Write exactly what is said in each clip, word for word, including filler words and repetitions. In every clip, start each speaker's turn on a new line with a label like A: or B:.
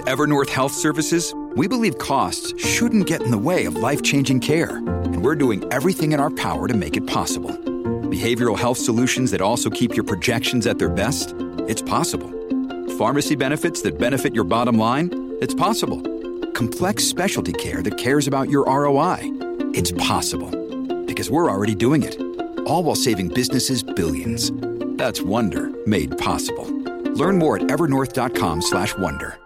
A: At Evernorth Health Services, we believe costs shouldn't get in the way of life-changing care, and we're doing everything in our power to make it possible. Behavioral health solutions that also keep your projections at their best? It's possible. Pharmacy benefits that benefit your bottom line? It's possible. Complex specialty care that cares about your R O I? It's possible. Because we're already doing it. All while saving businesses billions. That's Wonder made possible. Learn more at evernorth.com slash wonder.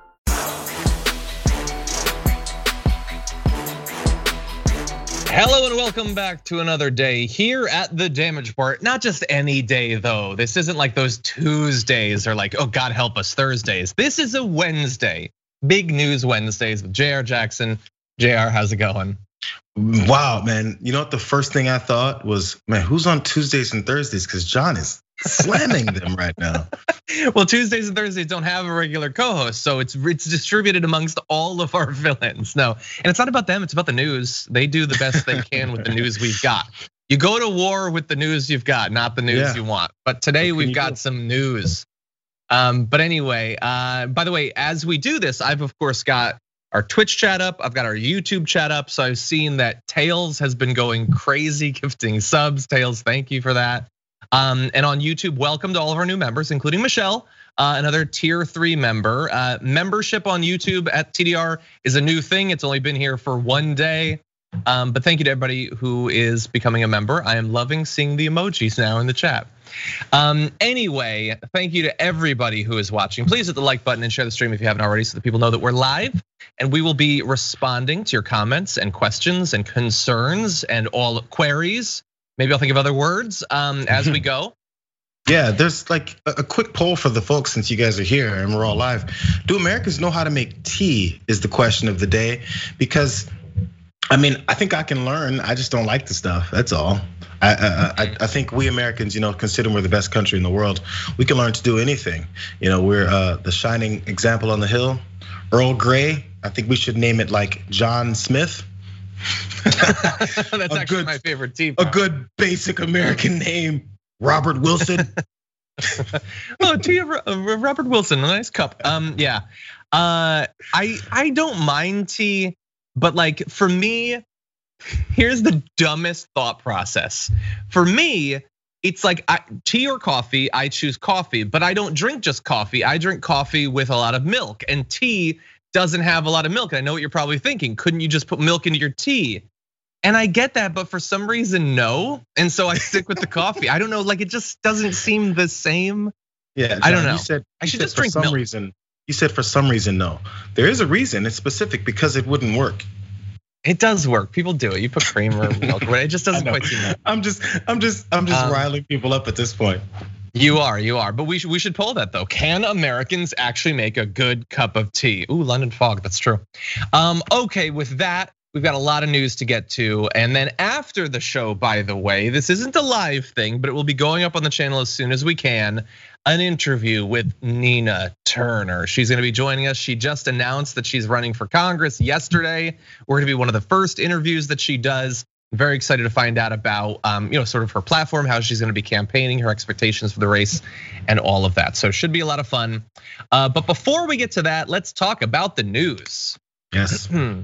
B: Hello and welcome back to another day here at the Damage Report. Not just any day though. This isn't like those Tuesdays or like, oh God help us, Thursdays. This is a Wednesday. Big News Wednesdays with J R Jackson. J R, how's it going?
C: Wow, man. You know what the first thing I thought was, man, who's on Tuesdays and Thursdays? Because John is slamming them right now.
B: Well, Tuesdays and Thursdays don't have a regular co-host, so it's it's distributed amongst all of our villains. No, and it's not about them, it's about the news. They do the best they can with the news we've got. You go to war with the news you've got, not the news yeah. you want. But today we've got do? some news. Um, but anyway, uh, by the way, as we do this, I've of course got our Twitch chat up, I've got our YouTube chat up. So I've seen that Tails has been going crazy gifting subs. Tails, thank you for that. Um, and on YouTube, welcome to all of our new members, including Michelle, uh, another tier three member. Uh, membership on YouTube at T D R is a new thing. It's only been here for one day. Um, but thank you to everybody who is becoming a member. I am loving seeing the emojis now in the chat. Um, anyway, thank you to everybody who is watching. Please hit the like button and share the stream if you haven't already so that people know that we're live. And we will be responding to your comments and questions and concerns and all queries. Maybe I'll think of other words um, as we go.
C: Yeah, there's like a quick poll for the folks since you guys are here and we're all live. Do Americans know how to make tea is the question of the day. Because I mean, I think I can learn, I just don't like the stuff, that's all. I, I, I think we Americans, you know, consider we're the best country in the world. We can learn to do anything. You know, we're uh, the shining example on the hill. Earl Grey, I think we should name it like John Smith.
B: That's actually good, my favorite team.
C: A good basic American name, Robert Wilson.
B: Oh, tea of Robert Wilson, a nice cup. Um, yeah, uh, I I don't mind tea, but like for me, here's the dumbest thought process. For me, it's like I, tea or coffee. I choose coffee, but I don't drink just coffee. I drink coffee with a lot of milk, and tea doesn't have a lot of milk. I know what you're probably thinking. Couldn't you just put milk into your tea? And I get that, but for some reason, no. And so I stick with the coffee. I don't know, like it just doesn't seem the same.
C: Yeah, John,
B: I don't know.
C: You said,
B: I should
C: said
B: just
C: for
B: drink
C: some
B: milk.
C: reason. You said for some reason, no. There is a reason. It's specific because it wouldn't work.
B: It does work. People do it. You put cream or milk, but it just doesn't quite seem that.
C: I'm just, I'm just, I'm just um, riling people up at this point.
B: You are, you are. But we should we should poll that though. Can Americans actually make a good cup of tea? Ooh, London fog, that's true. Um, okay, with that, we've got a lot of news to get to. And then after the show, by the way, this isn't a live thing, but it will be going up on the channel as soon as we can. An interview with Nina Turner. She's gonna be joining us. She just announced that she's running for Congress yesterday. We're gonna be one of the first interviews that she does. Very excited to find out about, you know, sort of her platform, how she's going to be campaigning, her expectations for the race, and all of that. So it should be a lot of fun. But before we get to that, let's talk about the news.
C: Yes.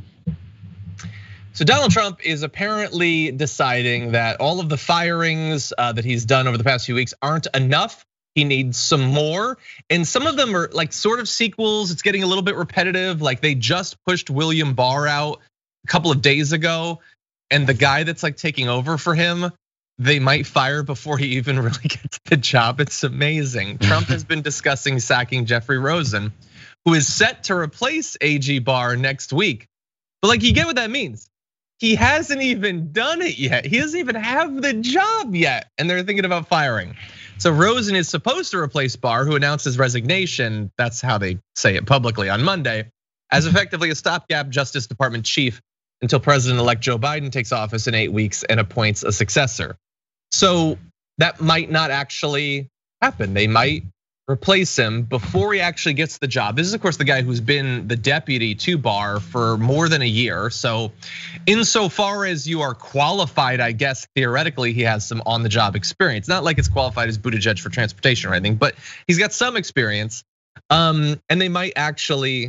B: So Donald Trump is apparently deciding that all of the firings that he's done over the past few weeks aren't enough. He needs some more, and some of them are like sort of sequels. It's getting a little bit repetitive. Like they just pushed William Barr out a couple of days ago. And the guy that's like taking over for him, they might fire before he even really gets the job. It's amazing. Trump has been discussing sacking Jeffrey Rosen, who is set to replace A G Barr next week. But like, you get what that means. He hasn't even done it yet. He doesn't even have the job yet, and they're thinking about firing. So Rosen is supposed to replace Barr, who announced his resignation. That's how they say it publicly on Monday, as effectively a stopgap Justice Department chief until President-elect Joe Biden takes office in eight weeks and appoints a successor. So that might not actually happen. They might replace him before he actually gets the job. This is of course the guy who's been the deputy to Barr for more than a year. So insofar as you are qualified, I guess theoretically he has some on the job experience. Not like it's qualified as Buttigieg for transportation or anything, but he's got some experience. And they might actually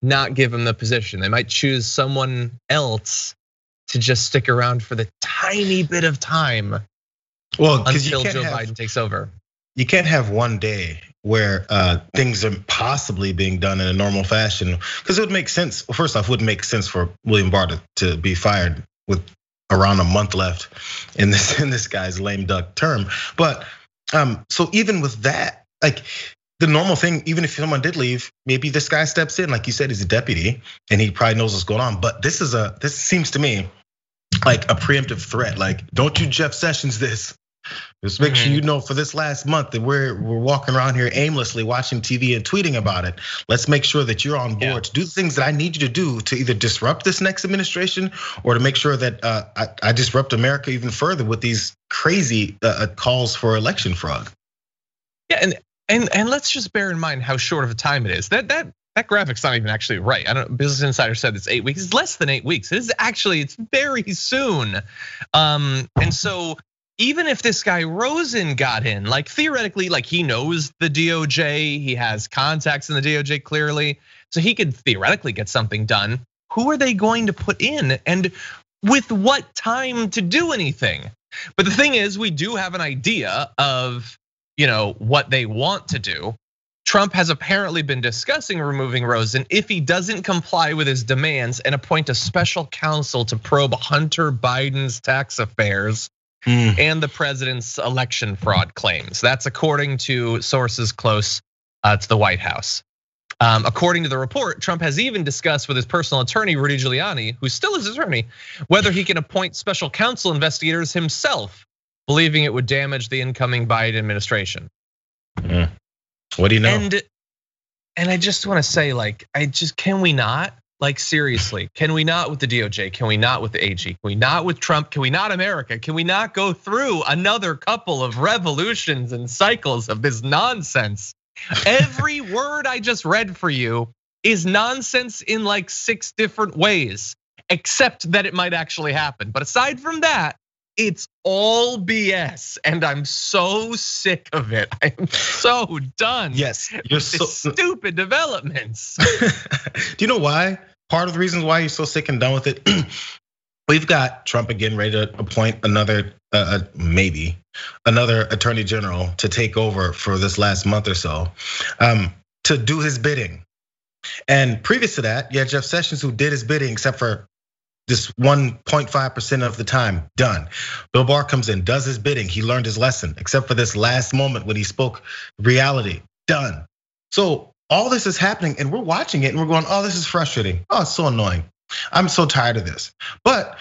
B: not give him the position. They might choose someone else to just stick around for the tiny bit of time.
C: Well,
B: until Joe have, Biden takes over.
C: You can't have one day where uh, things are possibly being done in a normal fashion, because it would make sense. Well, first off, it wouldn't make sense for William Barr to, to be fired with around a month left in this in this guy's lame duck term. But um, so even with that, like the normal thing, even if someone did leave, maybe this guy steps in, like you said, he's a deputy and he probably knows what's going on. But this is a this seems to me like a preemptive threat. Like, don't you Jeff Sessions this. Just make sure you know for this last month that we're we're walking around here aimlessly watching T V and tweeting about it. Let's make sure that you're on board yeah. to do the things that I need you to do to either disrupt this next administration or to make sure that uh, I, I disrupt America even further with these crazy uh, calls for election fraud.
B: Yeah, and and and let's just bear in mind how short of a time it is. That that that graphic's not even actually right. I don't. Business Insider said it's eight weeks. It's less than eight weeks. It is actually it's very soon, um, and so. Even if this guy Rosen got in, like theoretically, like he knows the D O J, he has contacts in the D O J clearly, so he could theoretically get something done. Who are they going to put in, and with what time to do anything? But the thing is, we do have an idea of, you know, what they want to do. Trump has apparently been discussing removing Rosen if he doesn't comply with his demands and appoint a special counsel to probe Hunter Biden's tax affairs. Mm. And the president's election fraud claims. That's according to sources close to the White House. Um, according to the report, Trump has even discussed with his personal attorney, Rudy Giuliani, who's still his attorney, whether he can appoint special counsel investigators himself, believing it would damage the incoming Biden administration.
C: Mm. What do you know?
B: And, and I just want to say, like, I just, can we not? Like seriously, can we not with the D O J? Can we not with the A G? Can we not with Trump? Can we not America? Can we not go through another couple of revolutions and cycles of this nonsense? Every word I just read for you is nonsense in like six different ways, except that it might actually happen. But aside from that, it's all B S, and I'm so sick of it. I'm so done.
C: Yes, you're so
B: stupid developments.
C: Do you know why? Part of the reasons why you're so sick and done with it, we've got Trump again ready to appoint another, uh, maybe another attorney general to take over for this last month or so, um, to do his bidding. And previous to that, you had Jeff Sessions who did his bidding, except for this one point five percent of the time, done. Bill Barr comes in, does his bidding. He learned his lesson, except for this last moment when he spoke reality, done. So all this is happening and we're watching it and we're going, oh, this is frustrating. Oh, it's so annoying. I'm so tired of this. But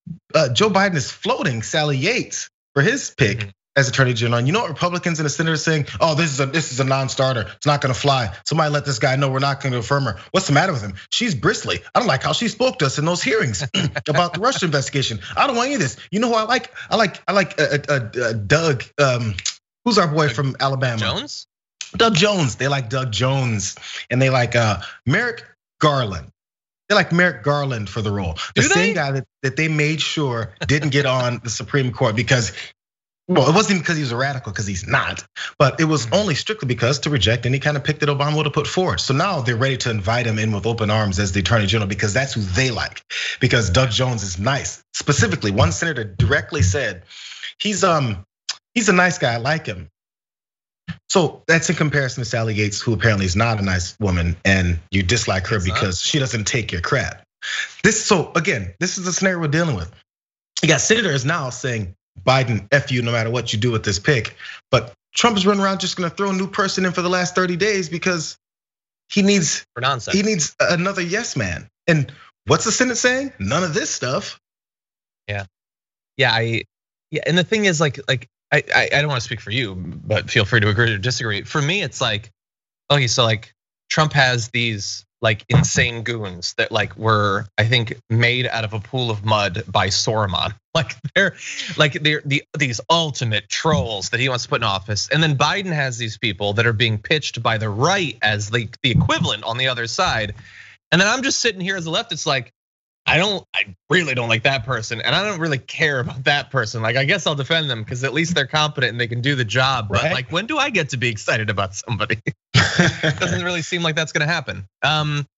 C: Joe Biden is floating Sally Yates for his pick as attorney general. And you know what Republicans in the Senate are saying? Oh, this is a this is a non-starter. It's not gonna fly. Somebody let this guy know we're not gonna affirm her. What's the matter with him? She's bristly. I don't like how she spoke to us in those hearings about the Russia investigation. I don't want any of this. You know who I like? I like I like uh, uh, Doug. Um, who's our boy from Alabama?
B: Jones.
C: Doug Jones. They like Doug Jones, and they like uh, Merrick Garland. They like Merrick Garland for the role. The
B: Do
C: same
B: they?
C: guy that, that they made sure didn't get on the Supreme Court because, well, it wasn't even because he was a radical, because he's not. But it was only strictly because to reject any kind of pick that Obama would have put forward. So now they're ready to invite him in with open arms as the attorney general because that's who they like. Because Doug Jones is nice. Specifically, one senator directly said, he's um he's a nice guy, I like him. So that's in comparison to Sally Yates, who apparently is not a nice woman, and you dislike her because she doesn't take your crap. This, so again, this is the scenario we're dealing with. You got senators now saying, Biden, F you no matter what you do with this pick. But Trump is running around just gonna throw a new person in for the last thirty days because he needs,
B: for nonsense.
C: He needs another yes man. And what's the Senate saying? None of this stuff.
B: Yeah, yeah, I, yeah, and the thing is, like, like. I, I don't want to speak for you, but feel free to agree or disagree. For me, it's like, okay, so like Trump has these like insane goons that like were, I think, made out of a pool of mud by Saruman. Like they're like they're the these ultimate trolls that he wants to put in office. And then Biden has these people that are being pitched by the right as the, the equivalent on the other side. And then I'm just sitting here as a left, it's like, I don't, I really don't like that person, and I don't really care about that person. Like, I guess I'll defend them because at least they're competent and they can do the job. But right? Like, when do I get to be excited about somebody? It doesn't really seem like that's gonna happen. Um,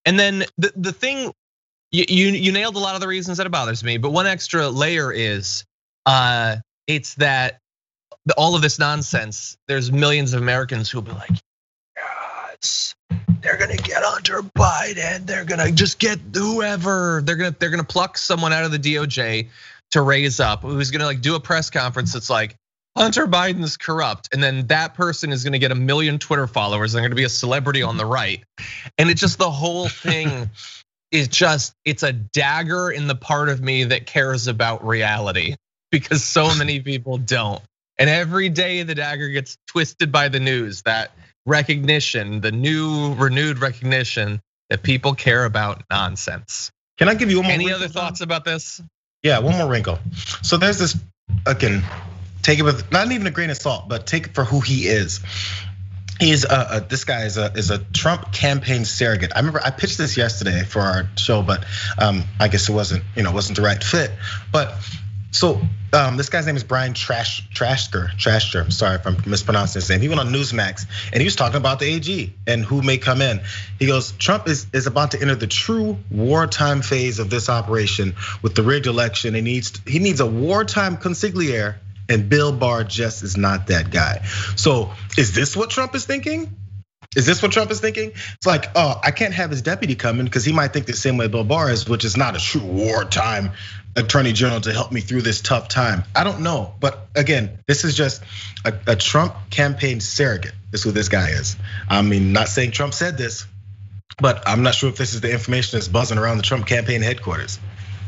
B: And then the, the thing, you, you you nailed a lot of the reasons that it bothers me, but one extra layer is, uh, it's that the, all of this nonsense, there's millions of Americans who'll be like, yes, they're gonna get Hunter Biden, they're gonna just get whoever, they're gonna they're gonna pluck someone out of the D O J to raise up, who's gonna like do a press conference that's like, Hunter Biden's corrupt, and then that person is gonna get a million Twitter followers, they're gonna be a celebrity on the right. And it's just the whole thing is just, it's a dagger in the part of me that cares about reality, because so many people don't. And every day the dagger gets twisted by the news, that recognition, the new renewed recognition that people care about nonsense.
C: Can I give you one more?
B: Any other thoughts about this?
C: Yeah, one more wrinkle. So there's this, again, take it with not even a grain of salt, but take it for who he is. He's a, a this guy is a is a Trump campaign surrogate. I remember I pitched this yesterday for our show, but um, I guess it wasn't, you know, wasn't the right fit. But so um, this guy's name is Brian Trash Trashker. Trashker. I'm sorry if I'm mispronouncing his name. He went on Newsmax and he was talking about the A G and who may come in. He goes, Trump is is about to enter the true wartime phase of this operation with the rigged election. He needs he needs a wartime consigliere. And Bill Barr just is not that guy. So is this what Trump is thinking? Is this what Trump is thinking? It's like, oh, I can't have his deputy come in because he might think the same way Bill Barr is, which is not a true wartime attorney general to help me through this tough time. I don't know. But again, this is just a, a Trump campaign surrogate. Is who this guy is. I mean, not saying Trump said this, but I'm not sure if this is the information that's buzzing around the Trump campaign headquarters.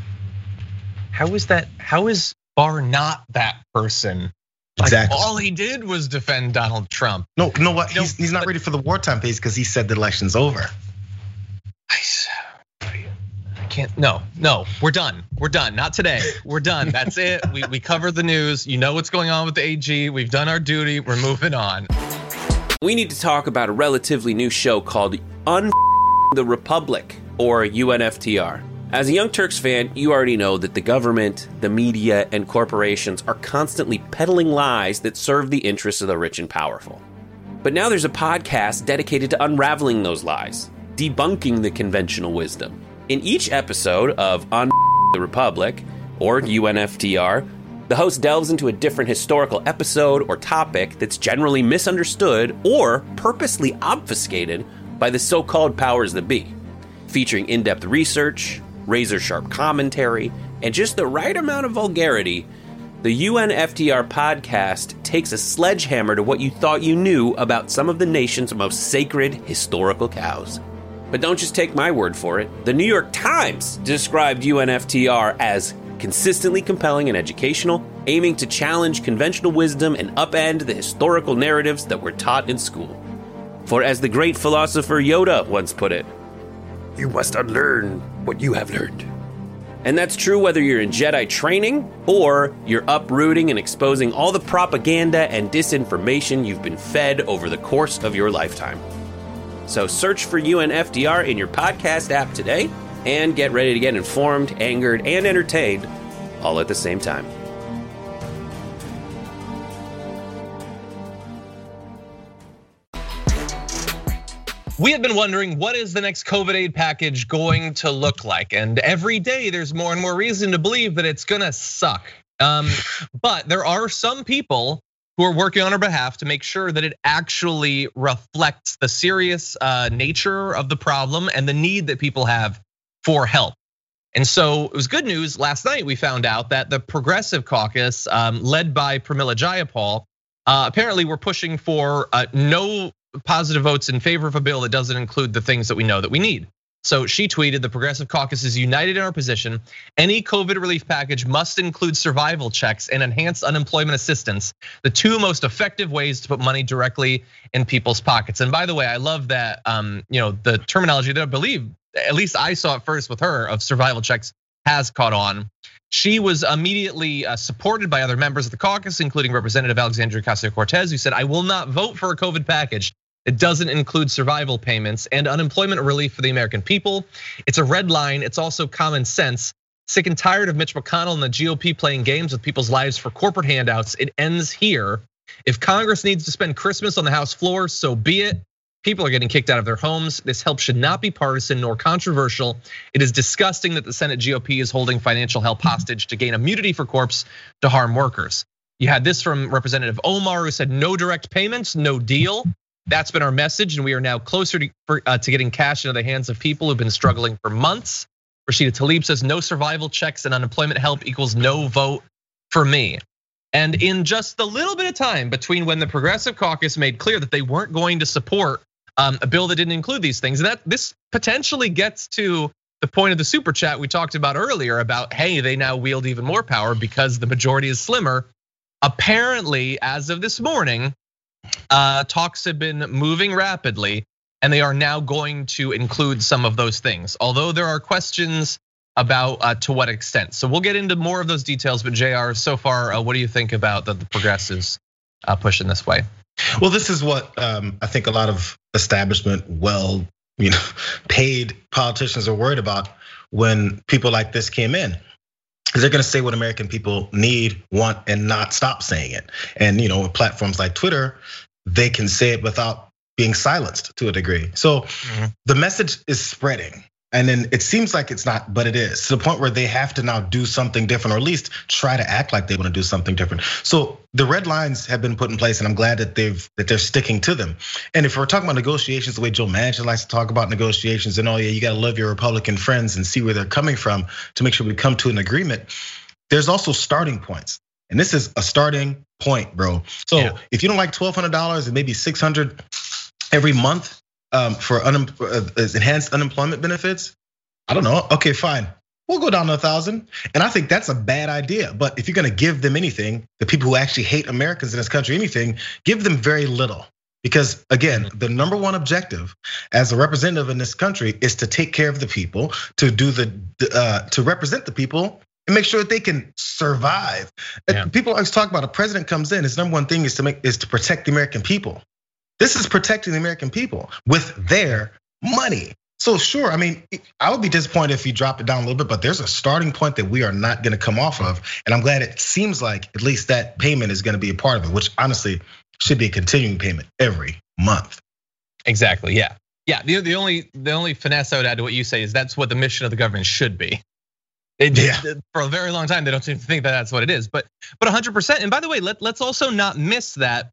B: How is that? How is Barr not that person? Like,
C: exactly.
B: All he did was defend Donald Trump.
C: No, you know what?
B: You know,
C: he's, he's not ready for the wartime phase because he said the election's over.
B: I can't. No, no, we're done. We're done. Not today. We're done. That's it. We we covered the news. You know what's going on with the A G. We've done our duty. We're moving on.
D: We need to talk about a relatively new show called Un the Republic, or U N F T R. As a Young Turks fan, you already know that the government, the media, and corporations are constantly peddling lies that serve the interests of the rich and powerful. But now there's a podcast dedicated to unraveling those lies, debunking the conventional wisdom. In each episode of Un the Republic, or U N F T R, the host delves into a different historical episode or topic that's generally misunderstood or purposely obfuscated by the so-called powers that be, featuring in-depth research, razor-sharp commentary, and just the right amount of vulgarity. The U N F T R podcast takes a sledgehammer to what you thought you knew about some of the nation's most sacred historical cows. But don't just take my word for it. The New York Times described U N F T R as consistently compelling and educational, aiming to challenge conventional wisdom and upend the historical narratives that were taught in school. For as the great philosopher Yoda once put it, you must unlearn what you have learned. And that's true whether you're in Jedi training or you're uprooting and exposing all the propaganda and disinformation you've been fed over the course of your lifetime. So search for U N F T R in your podcast app today and get ready to get informed, angered, and entertained all at the same time.
B: We have been wondering, what is the next COVID aid package going to look like? And every day there's more and more reason to believe that it's gonna suck. Um, but there are some people who are working on our behalf to make sure that it actually reflects the serious nature of the problem and the need that people have for help. And so it was good news. Last night we found out that the Progressive Caucus, led by Pramila Jayapal, apparently were pushing for no positive votes in favor of a bill that doesn't include the things that we know that we need. So she tweeted, the Progressive Caucus is united in our position. Any COVID relief package must include survival checks and enhanced unemployment assistance, the two most effective ways to put money directly in people's pockets. And by the way, I love that, um, you know, the terminology that I believe, at least I saw it first with her, of survival checks has caught on. She was immediately supported by other members of the caucus, including Representative Alexandria Ocasio-Cortez, who said, I will not vote for a COVID package. It doesn't include survival payments and unemployment relief for the American people. It's a red line. It's also common sense. Sick and tired of Mitch McConnell and the G O P playing games with people's lives for corporate handouts. It ends here. If Congress needs to spend Christmas on the House floor, so be it. People are getting kicked out of their homes. This help should not be partisan nor controversial. It is disgusting that the Senate G O P is holding financial help hostage to gain immunity for corps to harm workers. You had this from Representative Omar, who said no direct payments, no deal. That's been our message, and we are now closer to, uh, to getting cash into the hands of people who've been struggling for months. Rashida Tlaib says no survival checks and unemployment help equals no vote for me. And in just the little bit of time between when the Progressive Caucus made clear that they weren't going to support a bill that didn't include these things, and that this potentially gets to the point of the super chat we talked about earlier about, hey, they now wield even more power because the majority is slimmer. Apparently, as of this morning, uh, talks have been moving rapidly, and they are now going to include some of those things. Although there are questions about uh, to what extent. So we'll get into more of those details. But J R, so far, uh, what do you think about the, the progressives uh, pushing this way?
C: Well, this is what um, I think a lot of establishment, well, you know, paid politicians are worried about when people like this came in. They're going to say what American people need, want, and not stop saying it. And you know, with platforms like Twitter, they can say it without being silenced to a degree. So mm-hmm. the message is spreading. And then it seems like it's not, but it is, to the point where they have to now do something different, or at least try to act like they want to do something different. So the red lines have been put in place, and I'm glad that they've that they're sticking to them. And if we're talking about negotiations, the way Joe Manchin likes to talk about negotiations, and oh yeah, you got to love your Republican friends and see where they're coming from to make sure we come to an agreement. There's also starting points, and this is a starting point, bro. So yeah. if you don't like twelve hundred dollars and maybe six hundred dollars every month. Um, for un- enhanced unemployment benefits, I don't know. Okay, fine. We'll go down to a thousand. And I think that's a bad idea. But if you're gonna give them anything, the people who actually hate Americans in this country, anything, give them very little. Because again, the number one objective as a representative in this country is to take care of the people, to do the, uh, to represent the people and make sure that they can survive. Yeah. People always talk about a president comes in, his number one thing is to make is to protect the American people. This is protecting the American people with their money. So sure, I mean, I would be disappointed if you drop it down a little bit, but there's a starting point that we are not gonna come off of. And I'm glad it seems like at least that payment is gonna be a part of it, which honestly should be a continuing payment every month.
B: Exactly, yeah. Yeah, the, the only the only finesse I would add to what you say is that's what the mission of the government should be. It, yeah. For a very long time, they don't seem to think that that's what it is, but but one hundred percent. And by the way, let, let's also not miss that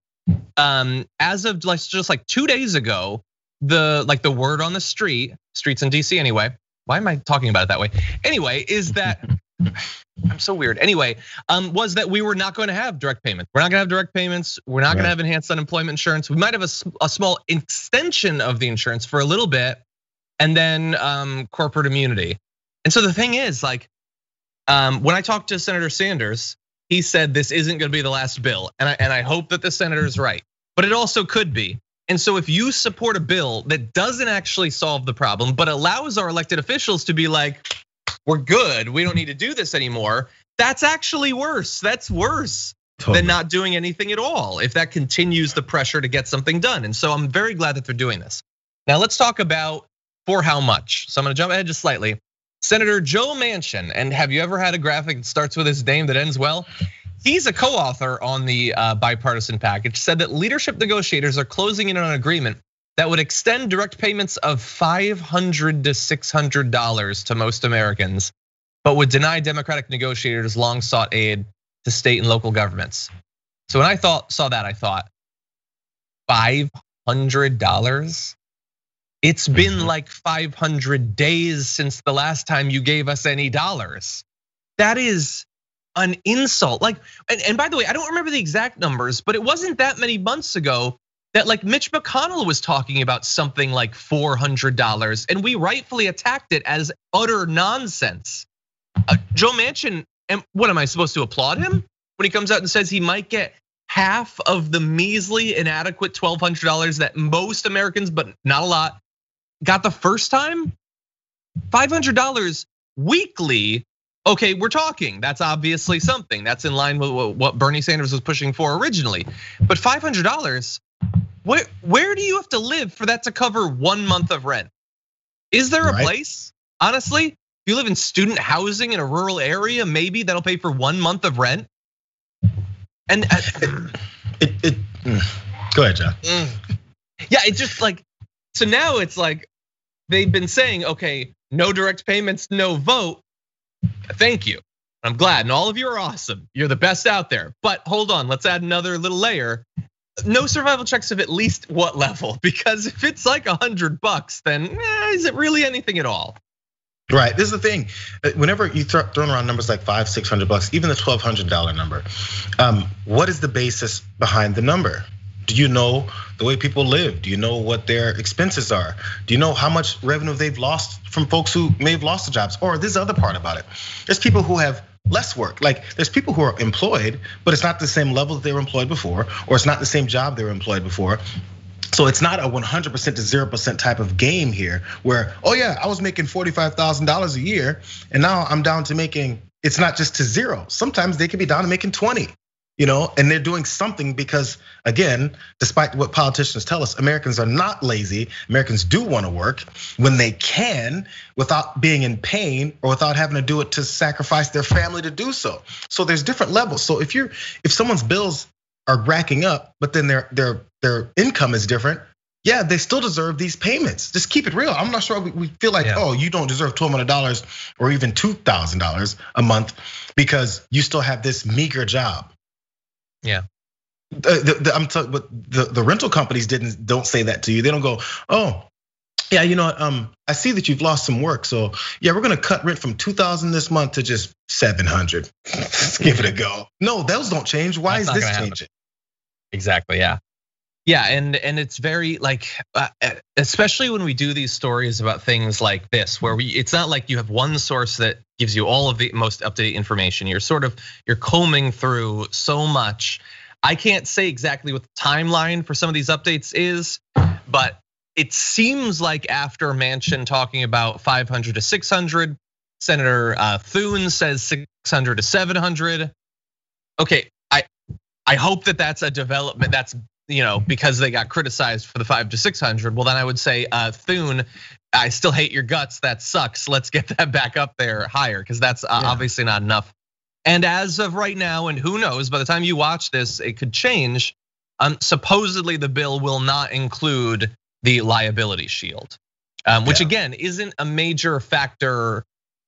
B: Um, as of like just like two days ago, the like the word on the street, streets in D C anyway. Why am I talking about it that way? Anyway, is that I'm so weird. Anyway, um, was that we were not going to have direct payments. We're not going to have direct payments. We're not right. going to have enhanced unemployment insurance. We might have a, a small extension of the insurance for a little bit, and then um, corporate immunity. And so the thing is, like, um, when I talked to Senator Sanders, he said this isn't gonna be the last bill. And I, and I hope that the senator's right, but it also could be. And so if you support a bill that doesn't actually solve the problem, but allows our elected officials to be like, we're good, we don't need to do this anymore, that's actually worse. That's worse totally. Than not doing anything at all, if that continues the pressure to get something done. And so I'm very glad that they're doing this. Now let's talk about for how much. So I'm gonna jump ahead just slightly. Senator Joe Manchin, and have you ever had a graphic that starts with his name that ends well? He's a co-author on the bipartisan package, said that leadership negotiators are closing in on an agreement that would extend direct payments of five hundred to six hundred dollars to most Americans, but would deny Democratic negotiators long sought aid to state and local governments. So when I thought saw that, I thought, five hundred dollars? It's been like five hundred days since the last time you gave us any dollars. That is an insult. Like, and by the way, I don't remember the exact numbers, but it wasn't that many months ago that like Mitch McConnell was talking about something like four hundred dollars, and we rightfully attacked it as utter nonsense. Joe Manchin, and what am I supposed to applaud him when he comes out and says he might get half of the measly, inadequate twelve hundred dollars that most Americans, but not a lot, got the first time? five hundred dollars weekly. Okay, we're talking. That's obviously something. That's in line with what Bernie Sanders was pushing for originally. But five hundred dollars, where where do you have to live for that to cover one month of rent? Is there a right. place, honestly, if you live in student housing in a rural area, maybe that'll pay for one month of rent? And
C: it, it, it go ahead, John.
B: Yeah, it's just like, So now it's like they've been saying, okay, no direct payments, no vote. Thank you. I'm glad, and all of you are awesome. You're the best out there. But hold on, let's add another little layer. No survival checks of at least what level? Because if it's like a hundred bucks, then eh, is it really anything at all?
C: Right. This is the thing. Whenever you throw throwing around numbers like five, six hundred bucks, even the twelve hundred dollar number, um, what is the basis behind the number? Do you know the way people live? Do you know what their expenses are? Do you know how much revenue they've lost from folks who may have lost their jobs? Or this is the other part about it. There's people who have less work. Like there's people who are employed, but it's not the same level that they were employed before, or it's not the same job they were employed before. So it's not a one hundred percent to zero percent type of game here where, oh yeah, I was making forty-five thousand dollars a year and now I'm down to making, it's not just to zero. Sometimes they could be down to making twenty, you know, and they're doing something because again, despite what politicians tell us, Americans are not lazy. Americans do want to work when they can without being in pain or without having to do it to sacrifice their family to do so. So there's different levels. So if you're, if someone's bills are racking up, but then their their their income is different, yeah, they still deserve these payments. Just keep it real. I'm not sure we feel like, yeah. oh, you don't deserve twelve hundred dollars or even two thousand dollars a month because you still have this meager job.
B: Yeah.
C: The, the, I'm talking, but the, the rental companies didn't don't say that to you. They don't go, oh, yeah, you know what? Um, I see that you've lost some work, so yeah, we're gonna cut rent from two thousand this month to just seven hundred. Let's give it a go. No, those don't change. Why That's is this changing?
B: Exactly. Yeah. Yeah, and and it's very like, especially when we do these stories about things like this, where we, it's not like you have one source that gives you all of the most up-to-date information. You're sort of, you're combing through so much. I can't say exactly what the timeline for some of these updates is, but it seems like after Manchin talking about five hundred to six hundred, Senator Thune says six hundred to seven hundred. Okay, I I hope that that's a development. That's, you know, because they got criticized for the five to six hundred. Well, then I would say, Thune, I still hate your guts. That sucks. Let's get that back up there higher, because that's yeah. obviously not enough. And as of right now, and who knows, by the time you watch this, it could change. Um, supposedly the bill will not include the liability shield, um, which yeah. again isn't a major factor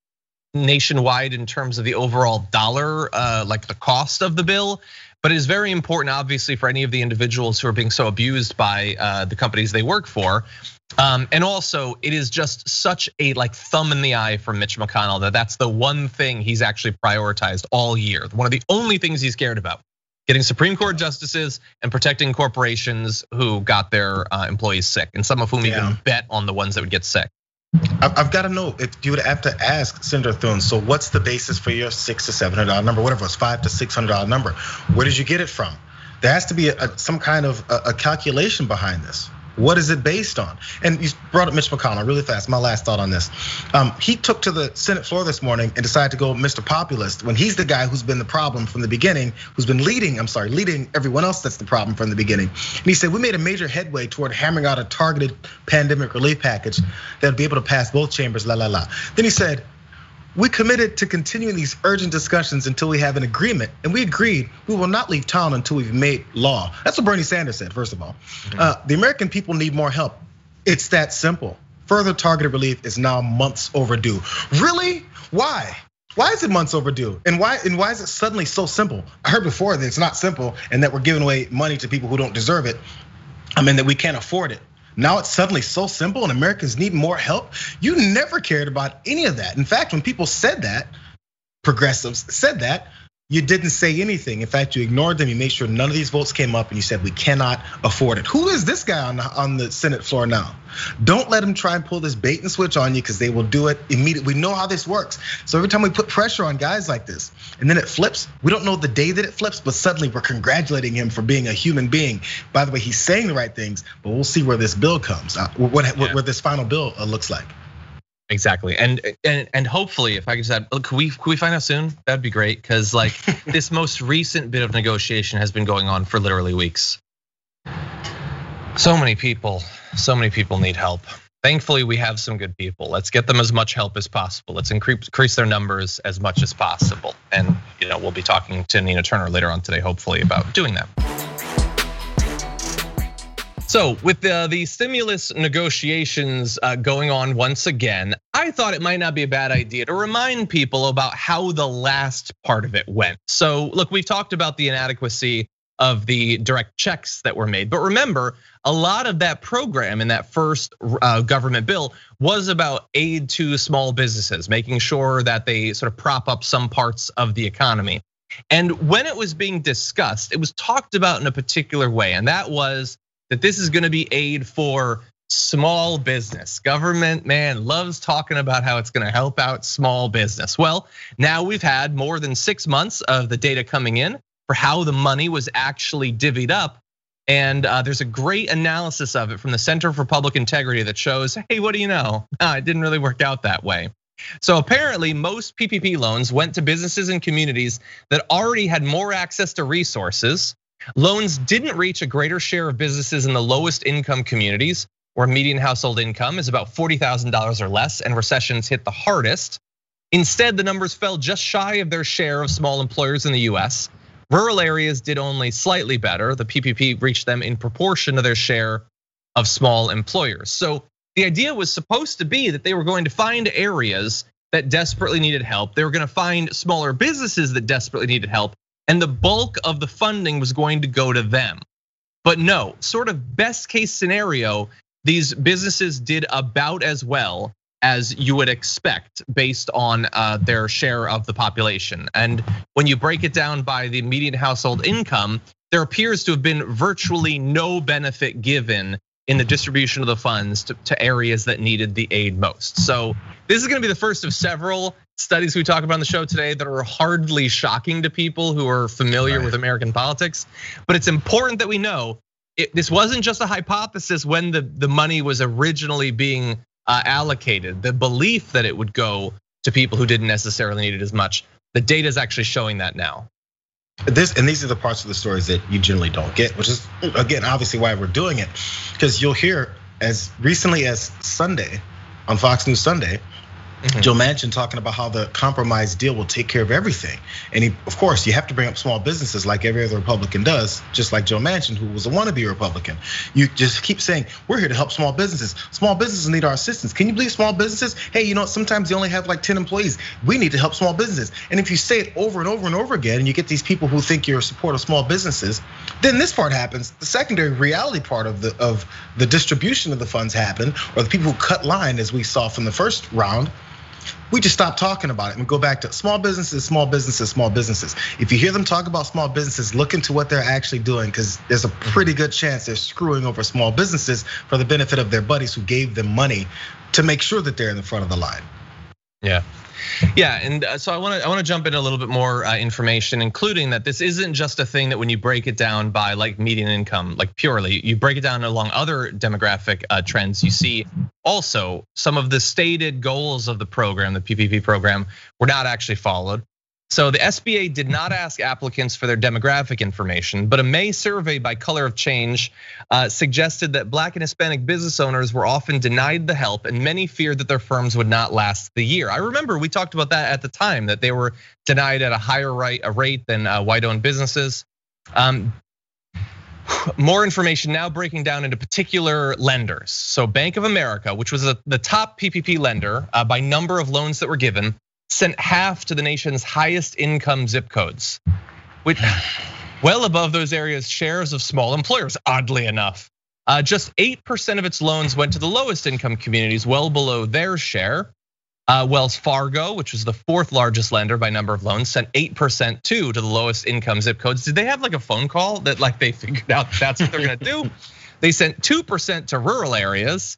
B: nationwide in terms of the overall dollar, uh, like the cost of the bill. But it is very important, obviously, for any of the individuals who are being so abused by the companies they work for. And also, it is just such a like thumb in the eye for Mitch McConnell that that's the one thing he's actually prioritized all year. One of the only things he's cared about: getting Supreme Court justices and protecting corporations who got their employees sick, and some of whom yeah. even bet on the ones that would get sick.
C: I've got to know if you would have to ask Senator Thune. So what's the basis for your six to seven hundred dollar number, whatever it's five to six hundred dollar number? Where did you get it from? There has to be a, some kind of a, a calculation behind this. What is it based on? And you brought up Mitch McConnell really fast. My last thought on this. Um, he took to the Senate floor this morning and decided to go Mister Populist when he's the guy who's been the problem from the beginning, who's been leading, I'm sorry, leading everyone else that's the problem from the beginning. And he said, we made a major headway toward hammering out a targeted pandemic relief package that'd be able to pass both chambers, la, la, la. Then he said, we committed to continuing these urgent discussions until we have an agreement, and we agreed we will not leave town until we've made law. That's what Bernie Sanders said, first of all. Uh, the American people need more help. It's that simple. Further targeted relief is now months overdue. Really? Why? Why is it months overdue? And why and why is it suddenly so simple? I heard before that it's not simple and that we're giving away money to people who don't deserve it. I mean, that we can't afford it. Now it's suddenly so simple and Americans need more help. You never cared about any of that. In fact, when people said that, progressives said that, you didn't say anything. In fact, you ignored them. You made sure none of these votes came up and you said we cannot afford it. Who is this guy on the, on the Senate floor now? Don't let him try and pull this bait and switch on you, because they will do it immediately. We know how this works. So every time we put pressure on guys like this and then it flips, we don't know the day that it flips, but suddenly we're congratulating him for being a human being. By the way, he's saying the right things, but we'll see where this bill comes, what, yeah. where this final bill looks like.
B: Exactly, and and and hopefully, if I could just add, could we could we find out soon? That'd be great, because like this most recent bit of negotiation has been going on for literally weeks. So many people, so many people need help. Thankfully, we have some good people. Let's get them as much help as possible. Let's increase their numbers as much as possible. And you know, we'll be talking to Nina Turner later on today, hopefully, about doing that. So with the, the stimulus negotiations uh, going on once again, I thought it might not be a bad idea to remind people about how the last part of it went. So look, we've talked about the inadequacy of the direct checks that were made, but remember, a lot of that program in that first government bill was about aid to small businesses, making sure that they sort of prop up some parts of the economy. And when it was being discussed, it was talked about in a particular way, and that was that this is gonna be aid for small business. Government, man, loves talking about how it's gonna help out small business. Well, now we've had more than six months of the data coming in for how the money was actually divvied up. And there's a great analysis of it from the Center for Public Integrity that shows, hey, what do you know? Ah, it didn't really work out that way. So apparently most P P P loans went to businesses and communities that already had more access to resources. Loans didn't reach a greater share of businesses in the lowest income communities, where median household income is about forty thousand dollars or less, and recessions hit the hardest. Instead, the numbers fell just shy of their share of small employers in the U S. Rural areas did only slightly better. The P P P reached them in proportion to their share of small employers. So the idea was supposed to be that they were going to find areas that desperately needed help. They were gonna find smaller businesses that desperately needed help, and the bulk of the funding was going to go to them. But no, sort of best case scenario, these businesses did about as well as you would expect based on their share of the population. And when you break it down by the median household income, there appears to have been virtually no benefit given in the distribution of the funds to, to areas that needed the aid most. So this is gonna be the first of several studies we talk about on the show today that are hardly shocking to people who are familiar right. with American politics. But it's important that we know it, this wasn't just a hypothesis when the, the money was originally being allocated. The belief that it would go to people who didn't necessarily need it as much. The data is actually showing that now.
C: This and these are the parts of the stories that you generally don't get, which is again obviously why we're doing it, because you'll hear as recently as Sunday on Fox News Sunday, mm-hmm. Joe Manchin talking about how the compromise deal will take care of everything. And he, of course, you have to bring up small businesses like every other Republican does, just like Joe Manchin, who was a wannabe Republican. You just keep saying, we're here to help small businesses. Small businesses need our assistance. Can you believe small businesses? Hey, you know, sometimes you only have like ten employees. We need to help small businesses. And if you say it over and over and over again, and you get these people who think you're a supporter of small businesses, then this part happens. The secondary reality part of the of the distribution of the funds happen, or the people who cut line, as we saw from the first round. We just stop talking about it and go back to small businesses, small businesses, small businesses. If you hear them talk about small businesses, look into what they're actually doing, because there's a pretty good chance they're screwing over small businesses for the benefit of their buddies who gave them money to make sure that they're in the front of the line.
B: Yeah. Yeah, and so I want to I want to jump into a little bit more information, including that this isn't just a thing that when you break it down by like median income, like purely, you break it down along other demographic trends. You see also some of the stated goals of the program, the P P P program, were not actually followed. So the S B A did not ask applicants for their demographic information, but a May survey by Color of Change suggested that Black and Hispanic business owners were often denied the help, and many feared that their firms would not last the year. I remember we talked about that at the time, that they were denied at a higher rate than white-owned businesses. More information now breaking down into particular lenders. So Bank of America, which was the top P P P lender by number of loans that were given, sent half to the nation's highest income zip codes, which well above those areas' shares of small employers, oddly enough. Just eight percent of its loans went to the lowest income communities, well below their share. Wells Fargo, which was the fourth largest lender by number of loans, sent eight percent too to the lowest income zip codes. Did they have like a phone call that like they figured out that's what they're gonna do? They sent two percent to rural areas.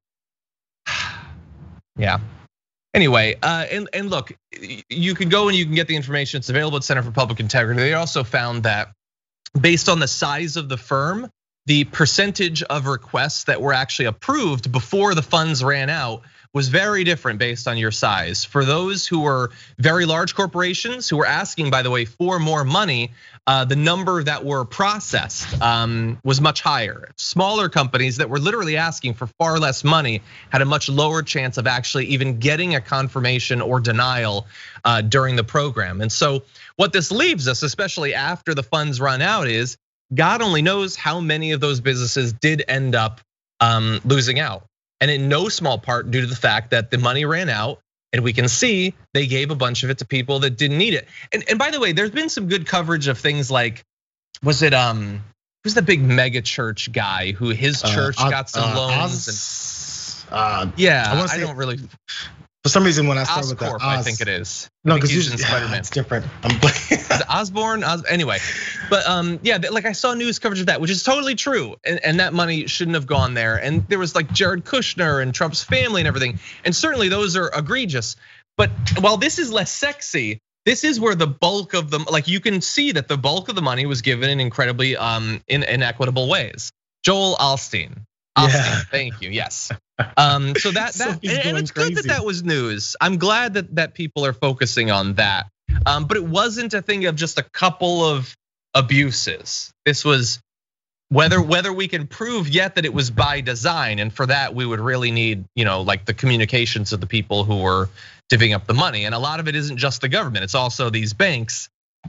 B: Yeah. Anyway, and, and look, you can go and you can get the information. It's available at Center for Public Integrity. They also found that based on the size of the firm, the percentage of requests that were actually approved before the funds ran out was very different based on your size. For those who were very large corporations who were asking, by the way, for more money, the number that were processed was much higher. Smaller companies that were literally asking for far less money had a much lower chance of actually even getting a confirmation or denial during the program. And so what this leaves us, especially after the funds run out, is God only knows how many of those businesses did end up um, losing out. And in no small part due to the fact that the money ran out, and we can see they gave a bunch of it to people that didn't need it. And, and by the way, there's been some good coverage of things like, was it, um, who's the big mega church guy who his church uh, got some uh, loans?
C: Oz, and, uh,
B: yeah,
C: I,
B: I don't really.
C: For some reason, when I start
B: Oscorp,
C: with that, Oz,
B: I think it is.
C: No, because usually
B: Spider-Man.
C: It's different. I'm
B: Osborne, Os, anyway, but um, yeah, like I saw news coverage of that, which is totally true, and, and that money shouldn't have gone there. And there was like Jared Kushner and Trump's family and everything, and certainly those are egregious. But while this is less sexy, this is where the bulk of them, like you can see that the bulk of the money was given in incredibly um in inequitable ways. Joel Osteen. Osteen, yeah. Thank you. Yes. Um, so that that so and, and it's crazy. Good that that was news. I'm glad that that people are focusing on that. Um, but it wasn't a thing of just a couple of abuses. This was whether whether we can prove yet that it was by design, and for that we would really need, you know, like the communications of the people who were divvying up the money. And a lot of it isn't just the government; it's also these banks.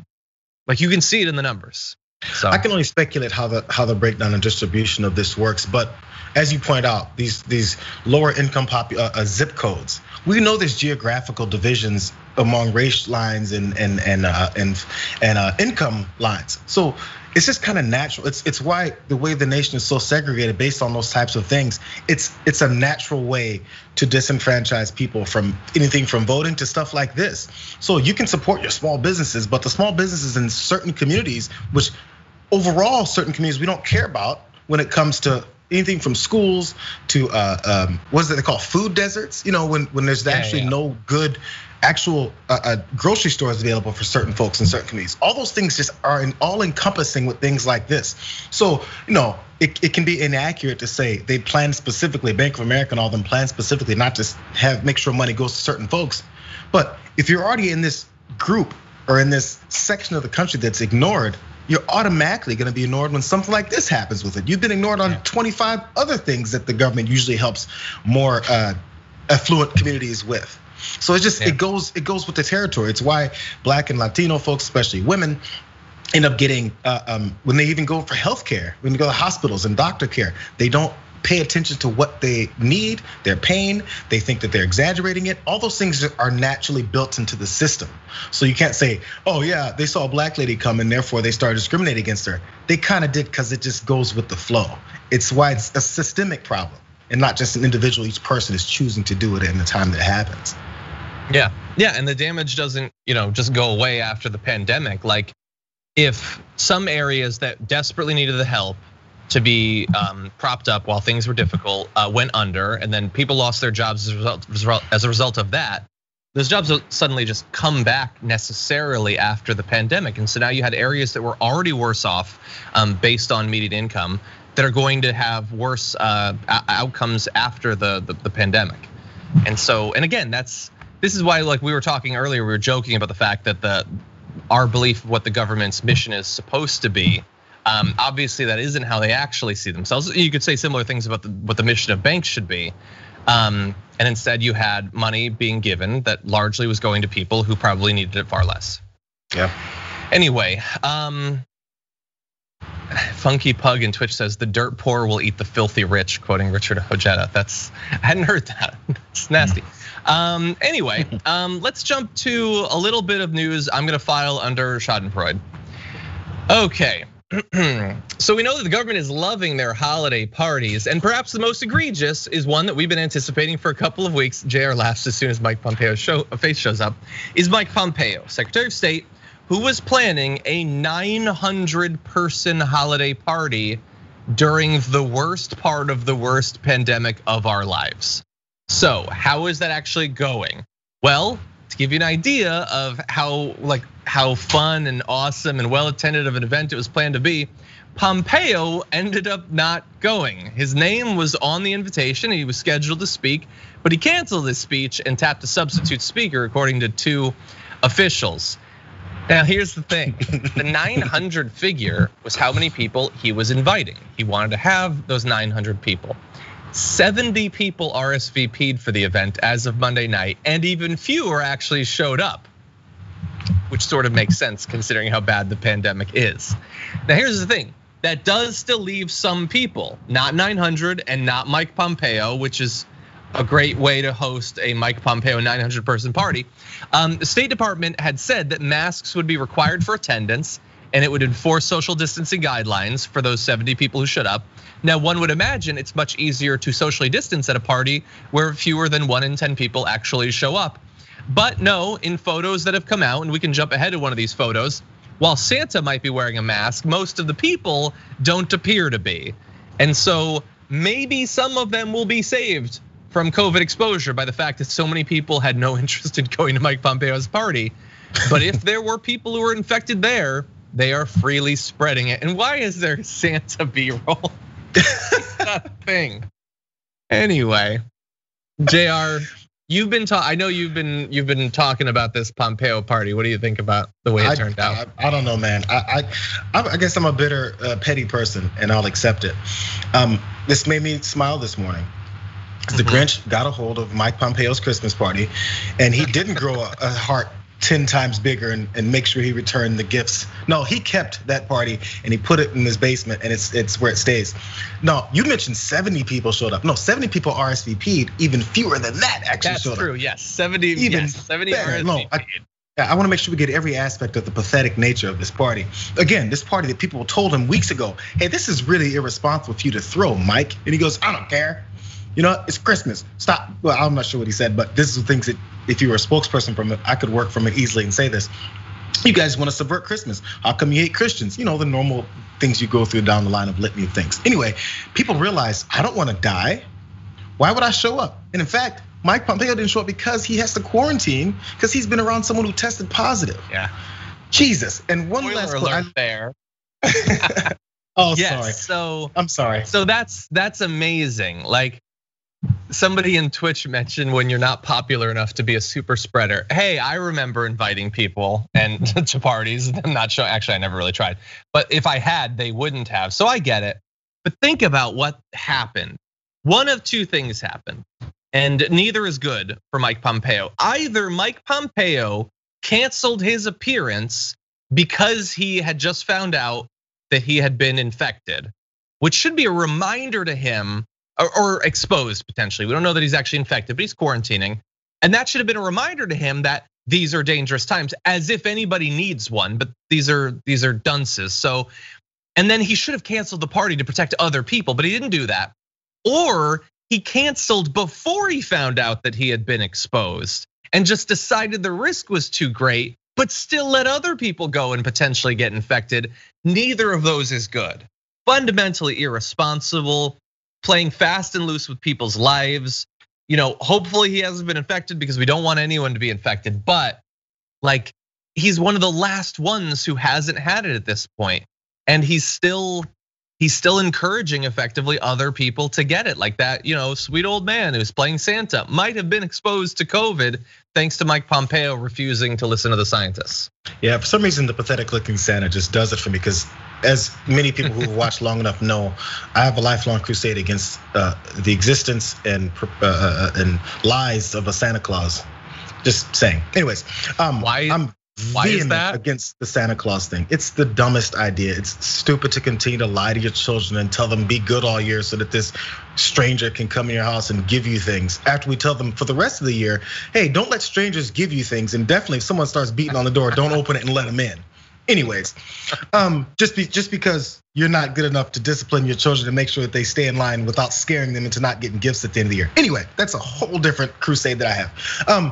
B: Like you can see it in the numbers. So
C: I can only speculate how the how the breakdown and distribution of this works, but as you point out, these these lower income popu- uh, zip codes, we know there's geographical divisions among race lines and and and uh, and and uh, income lines. So it's just kind of natural. It's it's why the way the nation is so segregated based on those types of things. It's it's a natural way to disenfranchise people from anything from voting to stuff like this. So you can support your small businesses, but the small businesses in certain communities, which overall certain communities we don't care about when it comes to anything from schools to uh, um, what is it they call food deserts? You know, when when there's actually yeah, yeah. no good actual uh, grocery stores available for certain folks in certain communities. All those things just are all encompassing with things like this. So, you know, it, it can be inaccurate to say they plan specifically, Bank of America and all them plan specifically, not just have make sure money goes to certain folks. But if you're already in this group or in this section of the country that's ignored, you're automatically gonna be ignored when something like this happens with it. You've been ignored on twenty-five other things that the government usually helps more affluent communities with. So it's just, yeah. it goes it goes with the territory. It's why Black and Latino folks, especially women, end up getting, uh, um, when they even go for healthcare, when they go to hospitals and doctor care, they don't pay attention to what they need, their pain, they think that they're exaggerating it. All those things are naturally built into the system. So you can't say, oh yeah, they saw a black lady come and therefore they started discriminating against her. They kind of did because it just goes with the flow. It's why it's a systemic problem and not just an individual, each person is choosing to do it in the time that it happens.
B: Yeah, yeah, and the damage doesn't, you know, just go away after the pandemic. Like if some areas that desperately needed the help to be um, propped up while things were difficult uh, went under, and then people lost their jobs as a result, as a result of that. Those jobs don't suddenly just come back necessarily after the pandemic, and so now you had areas that were already worse off um, based on median income that are going to have worse uh, outcomes after the, the the pandemic. And so, and again, that's this is why, like we were talking earlier, we were joking about the fact that the our belief of what the government's mission is supposed to be. Um, obviously, that isn't how they actually see themselves. You could say similar things about the, what the mission of banks should be. Um, and instead, you had money being given that largely was going to people who probably needed it far less.
C: Yeah.
B: Anyway, um, Funky Pug in Twitch says the dirt poor will eat the filthy rich, quoting Richard Ojeda. That's I hadn't heard that. It's nasty. Um, anyway, um, let's jump to a little bit of news. I'm gonna file under Schadenfreude. Okay. So we know that the government is loving their holiday parties, and perhaps the most egregious is one that we've been anticipating for a couple of weeks. J R laughs as soon as Mike Pompeo's show, face shows up. Is Mike Pompeo, Secretary of State, who was planning a nine hundred person holiday party during the worst part of the worst pandemic of our lives. So how is that actually going? Well, to give you an idea of how like how fun and awesome and well attended of an event it was planned to be, Pompeo ended up not going. His name was on the invitation, he was scheduled to speak, but he canceled his speech and tapped a substitute speaker, according to two officials. Now here's the thing, the nine hundred figure was how many people he was inviting. He wanted to have those nine hundred people. seventy people R S V P'd for the event as of Monday night, and even fewer actually showed up, which sort of makes sense considering how bad the pandemic is. Now here's the thing, that does still leave some people, not nine hundred and not Mike Pompeo, which is a great way to host a Mike Pompeo nine hundred person party. Um, the State Department had said that masks would be required for attendance and it would enforce social distancing guidelines for those seventy people who showed up. Now, one would imagine it's much easier to socially distance at a party where fewer than one in ten people actually show up. But no, in photos that have come out, and we can jump ahead to one of these photos, while Santa might be wearing a mask, most of the people don't appear to be. And so maybe some of them will be saved from COVID exposure by the fact that so many people had no interest in going to Mike Pompeo's party. But if there were people who were infected there, they are freely spreading it. And why is there Santa B-roll? It's not a thing. Anyway, J R, you've been talking. I know you've been you've been talking about this Pompeo party. What do you think about the way it
C: I,
B: turned out?
C: I, I don't know, man. I, I I guess I'm a bitter, uh, petty person, and I'll accept it. Um, this made me smile this morning. The mm-hmm. Grinch got a hold of Mike Pompeo's Christmas party, and he didn't grow a, a heart ten times bigger and, and make sure he returned the gifts. No, he kept that party and he put it in his basement, and it's it's where it stays. No, you mentioned seventy people showed up. No, seventy people R S V P'd. Even fewer than that actually
B: That's
C: showed up.
B: That's true. Yes, seventy.
C: Even
B: yes, seventy
C: better.
B: R S V P'd.
C: No, I, I want to make sure we get every aspect of the pathetic nature of this party. Again, this party that people told him weeks ago, hey, this is really irresponsible for you to throw, Mike. And he goes, I don't care. You know, it's Christmas. Stop. Well, I'm not sure what he said, but this is the things that if you were a spokesperson from it, I could work from it easily and say this. You guys want to subvert Christmas. How come you hate Christians? You know, the normal things you go through down the line of litany of things. Anyway, people realize I don't want to die. Why would I show up? And in fact, Mike Pompeo didn't show up because he has to quarantine because he's been around someone who tested positive.
B: Yeah.
C: Jesus. And one
B: Spoiler
C: last
B: alert there.
C: Oh,
B: yes,
C: sorry.
B: So
C: I'm sorry.
B: So that's that's amazing. Like, somebody in Twitch mentioned when you're not popular enough to be a super spreader. Hey, I remember inviting people and to parties. I'm not sure. Actually, I never really tried. But if I had, they wouldn't have. So I get it. But think about what happened. One of two things happened, and neither is good for Mike Pompeo. Either Mike Pompeo canceled his appearance because he had just found out that he had been infected, which should be a reminder to him. Or exposed potentially. We don't know that he's actually infected, but he's quarantining. And that should have been a reminder to him that these are dangerous times, as if anybody needs one, but these are these are dunces. So, and then he should have canceled the party to protect other people, but he didn't do that. Or he canceled before he found out that he had been exposed and just decided the risk was too great, but still let other people go and potentially get infected. Neither of those is good. Fundamentally irresponsible. Playing fast and loose with people's lives. You know, hopefully he hasn't been infected because we don't want anyone to be infected, but like he's one of the last ones who hasn't had it at this point. And he's still he's still encouraging effectively other people to get it. Like that, you know, sweet old man who's playing Santa might have been exposed to COVID thanks to Mike Pompeo refusing to listen to the scientists.
C: Yeah, for some reason the pathetic looking Santa just does it for me because as many people who've watched long enough know, I have a lifelong crusade against the existence and and lies of a Santa Claus. Just saying. Anyways, um,
B: why?
C: I'm
B: Why is that?
C: Against the Santa Claus thing. It's the dumbest idea. It's stupid to continue to lie to your children and tell them be good all year so that this stranger can come in your house and give you things. After we tell them for the rest of the year, hey, don't let strangers give you things. And definitely if someone starts beating on the door, don't open it and let them in. Anyways, um, just be, just because you're not good enough to discipline your children to make sure that they stay in line without scaring them into not getting gifts at the end of the year. Anyway, that's a whole different crusade that I have. Um,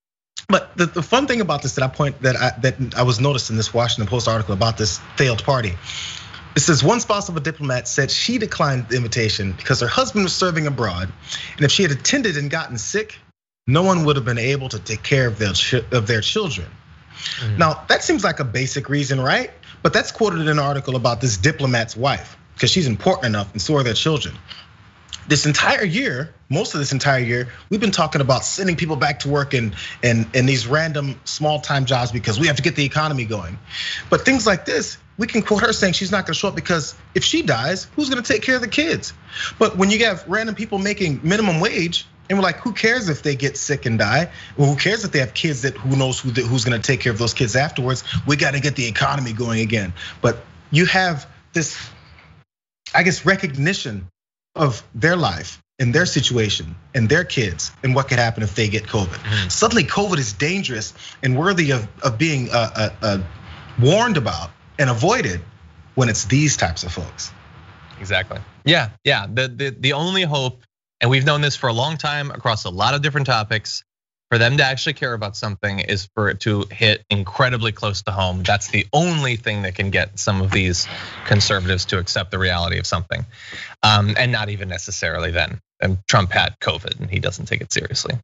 C: But the, the fun thing about this that I point that I that I was noticing in this Washington Post article about this failed party. It says one spouse of a diplomat said she declined the invitation because her husband was serving abroad, and if she had attended and gotten sick, no one would have been able to take care of their of their children. Mm-hmm. Now that seems like a basic reason, right? But that's quoted in an article about this diplomat's wife because she's important enough, and so are their children. This entire year, most of this entire year, we've been talking about sending people back to work and and and these random small time jobs because we have to get the economy going. But things like this, we can quote her saying she's not gonna show up because if she dies, who's gonna take care of the kids? But when you have random people making minimum wage, and we're like, who cares if they get sick and die? Well, who cares if they have kids that who knows who who's gonna take care of those kids afterwards? We gotta get the economy going again. But you have this I guess, recognition of their life and their situation and their kids and what could happen if they get COVID. Mm-hmm. Suddenly COVID is dangerous and worthy of, of being uh, uh, uh, warned about and avoided when it's these types of folks.
B: Exactly. Yeah, yeah. The, the, the only hope, and we've known this for a long time across a lot of different topics, for them to actually care about something is for it to hit incredibly close to home. That's the only thing that can get some of these conservatives to accept the reality of something. Um, and not even necessarily then. And Trump had COVID and he doesn't take it seriously.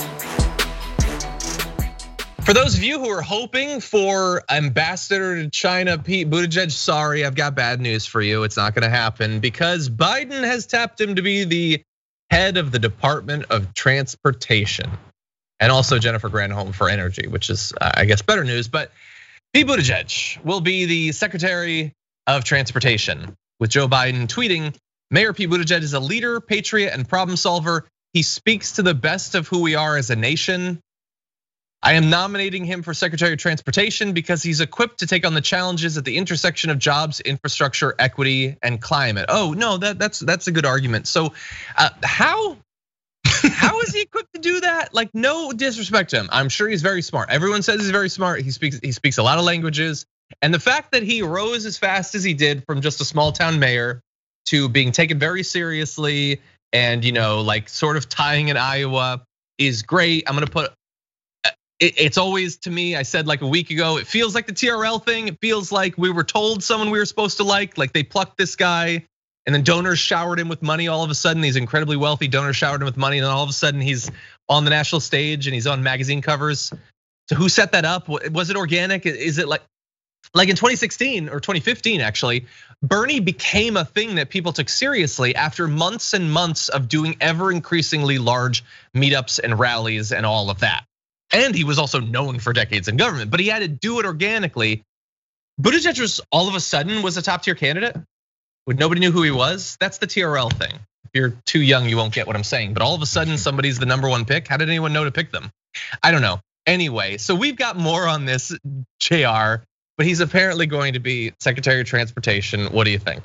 B: For those of you who are hoping for Ambassador to China Pete Buttigieg, sorry, I've got bad news for you. It's not gonna happen because Biden has tapped him to be the head of the Department of Transportation. And also Jennifer Granholm for energy, which is, I guess, better news. But Pete Buttigieg will be the Secretary of Transportation, with Joe Biden tweeting, Mayor Pete Buttigieg is a leader, patriot, and problem solver. He speaks to the best of who we are as a nation. I am nominating him for Secretary of Transportation because he's equipped to take on the challenges at the intersection of jobs, infrastructure, equity, and climate. Oh, no, that, that's that's a good argument. So uh, how? How is he equipped to do that? Like, no disrespect to him. I'm sure he's very smart. Everyone says he's very smart. He speaks he speaks a lot of languages. And the fact that he rose as fast as he did from just a small town mayor to being taken very seriously and, you know, like sort of tying in Iowa is great. I'm gonna put, it's always, to me, I said like a week ago, it feels like the T R L thing. It feels like we were told someone we were supposed to like, like they plucked this guy. And then donors showered him with money all of a sudden. These incredibly wealthy donors showered him with money, and then all of a sudden he's on the national stage and he's on magazine covers. So who set that up? Was it organic? Is it like, like in twenty sixteen or twenty fifteen actually, Bernie became a thing that people took seriously after months and months of doing ever increasingly large meetups and rallies and all of that. And he was also known for decades in government, but he had to do it organically. Buttigieg was all of a sudden was a top tier candidate. When nobody knew who he was, that's the T R L thing. If you're too young, you won't get what I'm saying. But all of a sudden, somebody's the number one pick. How did anyone know to pick them? I don't know. Anyway, so we've got more on this, J R, but he's apparently going to be Secretary of Transportation. What do you think?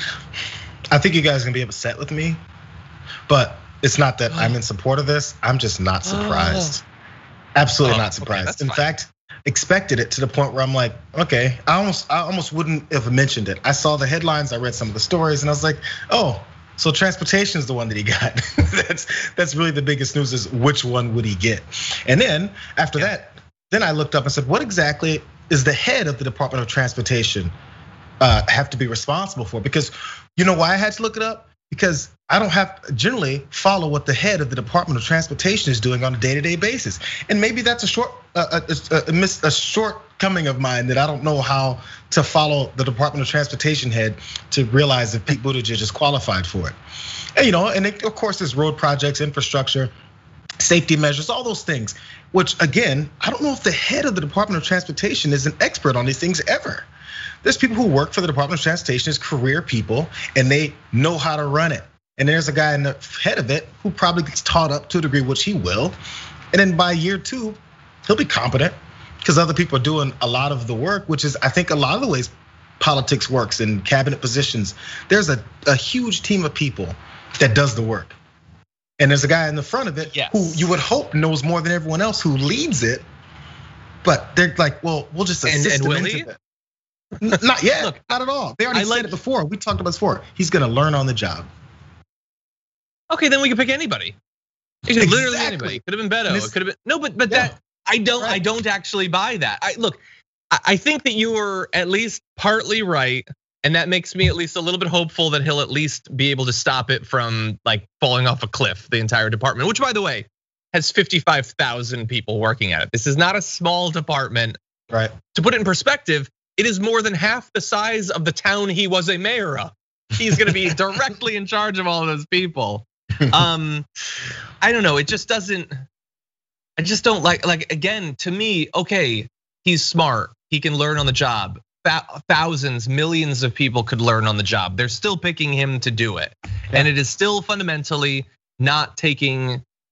C: I think you guys are gonna be upset with me, but it's not that I'm in support of this. I'm just not surprised. Absolutely oh, not surprised. Okay, in fine. fact, expected it to the point where I'm like, okay, I almost I almost wouldn't have mentioned it. I saw the headlines, I read some of the stories, and I was like, oh, so transportation is the one that he got. that's that's really the biggest news, is which one would he get? And then after yeah. that, then I looked up and said, what exactly is the head of the Department of Transportation uh, have to be responsible for? Because you know why I had to look it up? Because I don't have generally follow what the head of the Department of Transportation is doing on a day-to-day basis, and maybe that's a short, a, a, a, a shortcoming of mine, that I don't know how to follow the Department of Transportation head to realize if Pete Buttigieg is qualified for it. And you know, and of course there's road projects, infrastructure, safety measures, all those things. Which again, I don't know if the head of the Department of Transportation is an expert on these things ever. There's people who work for the Department of Transportation as career people, and they know how to run it. And there's a guy in the head of it who probably gets taught up to a degree, which he will. And then by year two, he'll be competent because other people are doing a lot of the work, which is, I think, a lot of the ways politics works in cabinet positions. There's a, a huge team of people that does the work. And there's a guy in the front of it yes. who you would hope knows more than everyone else, who leads it. But they're like, well, we'll just assist him into it. Not yet, Look, not at all. They already I said like, it before. We talked about this before. He's gonna learn on the job.
B: Okay, then we can pick anybody. It could exactly. literally anybody. Could have been Beto. It could have been no, but but yeah. that I don't right. I don't actually buy that. I look, I think that you were at least partly right, and that makes me at least a little bit hopeful that he'll at least be able to stop it from like falling off a cliff, the entire department, which by the way has fifty-five thousand people working at it. This is not a small department.
C: Right.
B: To put it in perspective, it is more than half the size of the town he was a mayor of. He's gonna be directly in charge of all of those people. Um, I don't know, it just doesn't, I just don't like, like again, to me, okay, he's smart, he can learn on the job. Thousands, millions of people could learn on the job. They're still picking him to do it. Yeah. And it is still fundamentally not taking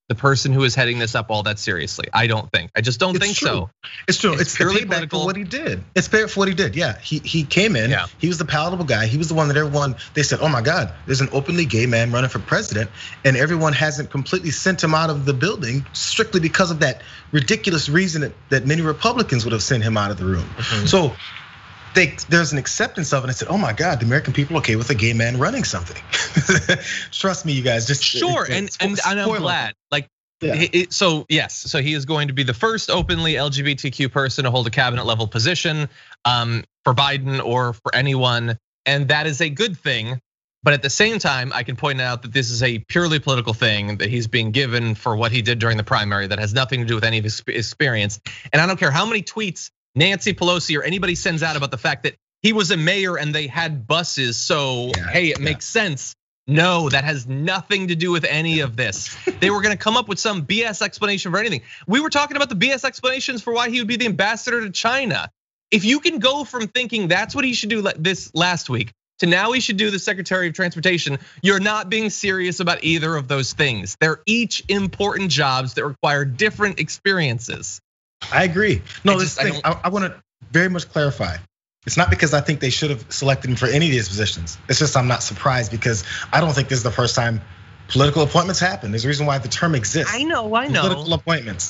B: the person who is heading this up all that seriously. I don't think. I just don't
C: it's
B: think
C: true.
B: so.
C: It's true. It's,
B: it's
C: it's
B: purely
C: payback
B: political.
C: for what he did. It's payback for what he did. Yeah, he he came in.
B: Yeah.
C: He was the palatable guy. He was the one that everyone, they said, oh my God, there's an openly gay man running for president, and everyone hasn't completely sent him out of the building strictly because of that ridiculous reason that, that many Republicans would have sent him out of the room. Mm-hmm. So they, there's an acceptance of it. I said, oh my God, the American people are okay with a gay man running something. Trust me, you guys. Just
B: sure, it, and, and and I'm glad. Like. Yeah. It, so yes, so he is going to be the first openly L G B T Q person to hold a cabinet level position um, for Biden or for anyone, and that is a good thing. But at the same time, I can point out that this is a purely political thing that he's being given for what he did during the primary that has nothing to do with any of his experience. And I don't care how many tweets Nancy Pelosi or anybody sends out about the fact that he was a mayor and they had buses, so yeah, hey, it yeah. makes sense. No, that has nothing to do with any of this. They were gonna come up with some B S explanation for anything. We were talking about the B S explanations for why he would be the ambassador to China. If you can go from thinking that's what he should do this last week to now he should do the Secretary of Transportation, you're not being serious about either of those things. They're each important jobs that require different experiences.
C: I agree. No,
B: I
C: this
B: just,
C: thing, I, I wanna very much clarify. It's not because I think they should have selected him for any of these positions. It's just I'm not surprised because I don't think this is the first time political appointments happen. There's a reason why the term exists.
B: I know, I know.
C: Political appointments.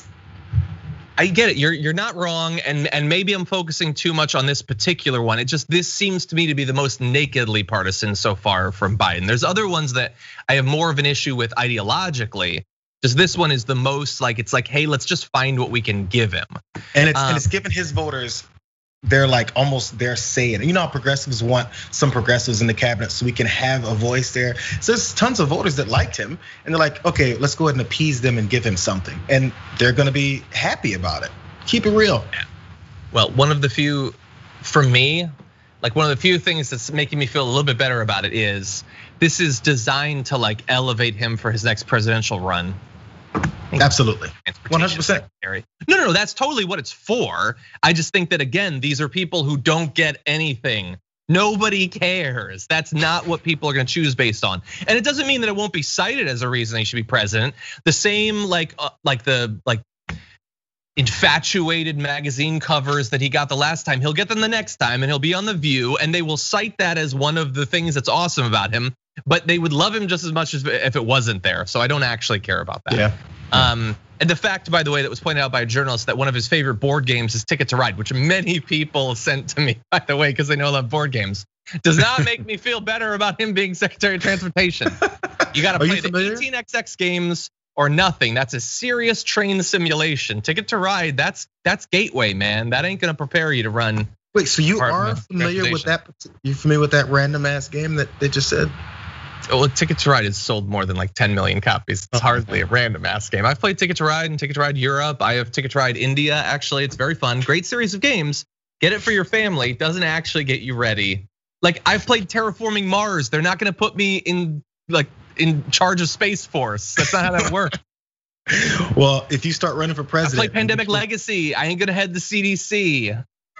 B: I get it. You're you're not wrong, and and maybe I'm focusing too much on this particular one. It just this seems to me to be the most nakedly partisan so far from Biden. There's other ones that I have more of an issue with ideologically. Just this one is the most like it's like, hey, let's just find what we can give him.
C: And it's um, and it's given his voters. They're like almost their say in it. You know how progressives want some progressives in the cabinet so we can have a voice there. So there's tons of voters that liked him and they're like, okay, let's go ahead and appease them and give him something. And they're gonna be happy about it. Keep it real.
B: Well, one of the few, for me, like one of the few things that's making me feel a little bit better about it is this is designed to like elevate him for his next presidential run.
C: Absolutely, one hundred percent.
B: No, no, no, that's totally what it's for. I just think that again, these are people who don't get anything. Nobody cares. That's not what people are gonna choose based on. And it doesn't mean that it won't be cited as a reason they should be president. The same like like the like infatuated magazine covers that he got the last time, he'll get them the next time and he'll be on The View and they will cite that as one of the things that's awesome about him. But they would love him just as much as if it wasn't there. So I don't actually care about that.
C: Yeah.
B: Um, and the fact, by the way, that was pointed out by a journalist that one of his favorite board games is Ticket to Ride, which many people sent to me, by the way, because they know I love board games, does not make me feel better about him being Secretary of Transportation. You got to play the eighteen X X games or nothing. That's a serious train simulation. Ticket to Ride, that's that's gateway, man. That ain't gonna prepare you to run.
C: Wait, so you are familiar with that? You familiar with that random ass game that they just said?
B: Well, Ticket to Ride has sold more than like ten million copies. It's hardly a random ass game. I've played Ticket to Ride and Ticket to Ride Europe. I have Ticket to Ride India. Actually, it's very fun. Great series of games. Get it for your family. Doesn't actually get you ready. Like I've played Terraforming Mars. They're not gonna put me in like in charge of Space Force. That's not how that works.
C: Well, if you start running for president,
B: I play Pandemic Legacy. I ain't gonna head the C D C.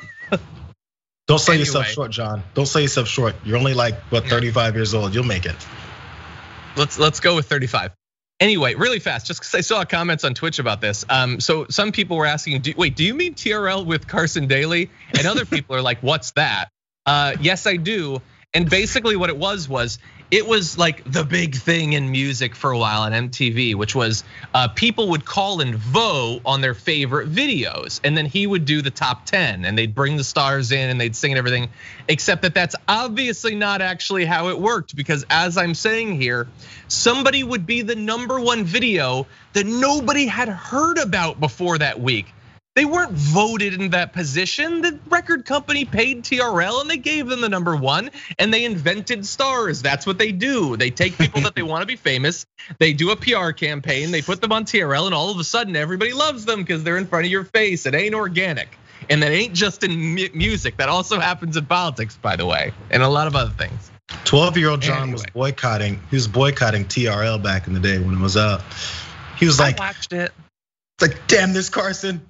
C: Don't sell anyway. yourself short, John. Don't sell yourself short. You're only like what thirty-five years old. You'll make it.
B: Let's let's go with thirty-five. Anyway, really fast, just because I saw comments on Twitch about this. Um, so some people were asking, do, wait, do you mean T R L with Carson Daly? And other people are like, what's that? Uh, yes, I do. And basically what it was was it was like the big thing in music for a while on M T V, which was people would call and vote on their favorite videos, and then he would do the top ten, and they'd bring the stars in and they'd sing and everything. Except that that's obviously not actually how it worked, because as I'm saying here, somebody would be the number one video that nobody had heard about before that week. They weren't voted in that position. The record company paid T R L and they gave them the number one, and they invented stars. That's what they do. They take people that they want to be famous, they do a P R campaign, they put them on T R L, and all of a sudden everybody loves them because they're in front of your face. It ain't organic. And that ain't just in music. That also happens in politics, by the way, and a lot of other things.
C: twelve-year-old John anyway. was boycotting, he was boycotting T R L back in the day when it was out. He was like,
B: I watched it.
C: It's like, damn this Carson.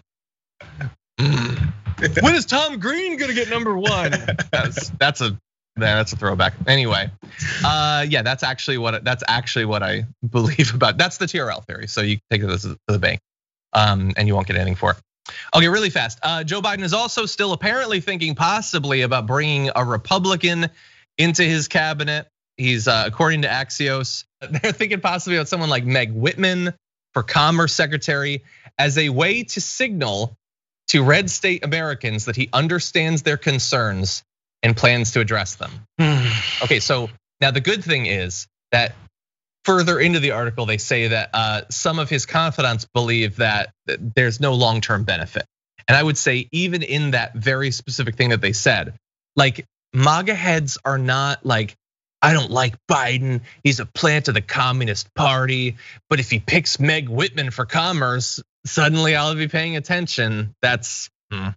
B: When is Tom Green gonna get number one? That's that's a That's a throwback. Anyway, uh, yeah, that's actually what that's actually what I believe about. That's the T R L theory. So you take this to the bank, um, and you won't get anything for it. Okay, really fast. Uh, Joe Biden is also still apparently thinking possibly about bringing a Republican into his cabinet. He's uh, according to Axios, they're thinking possibly about someone like Meg Whitman for Commerce Secretary as a way to signal to red state Americans that he understands their concerns and plans to address them. Okay, so now the good thing is that further into the article, they say that uh, some of his confidants believe that there's no long-term benefit. And I would say even in that very specific thing that they said, like MAGA heads are not like, I don't like Biden, he's a plant of the Communist Party, but if he picks Meg Whitman for commerce, suddenly I'll be paying attention. That's, hmm.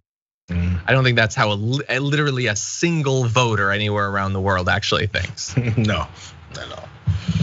B: I don't think that's how a, literally a single voter anywhere around the world actually thinks.
C: No, not at all.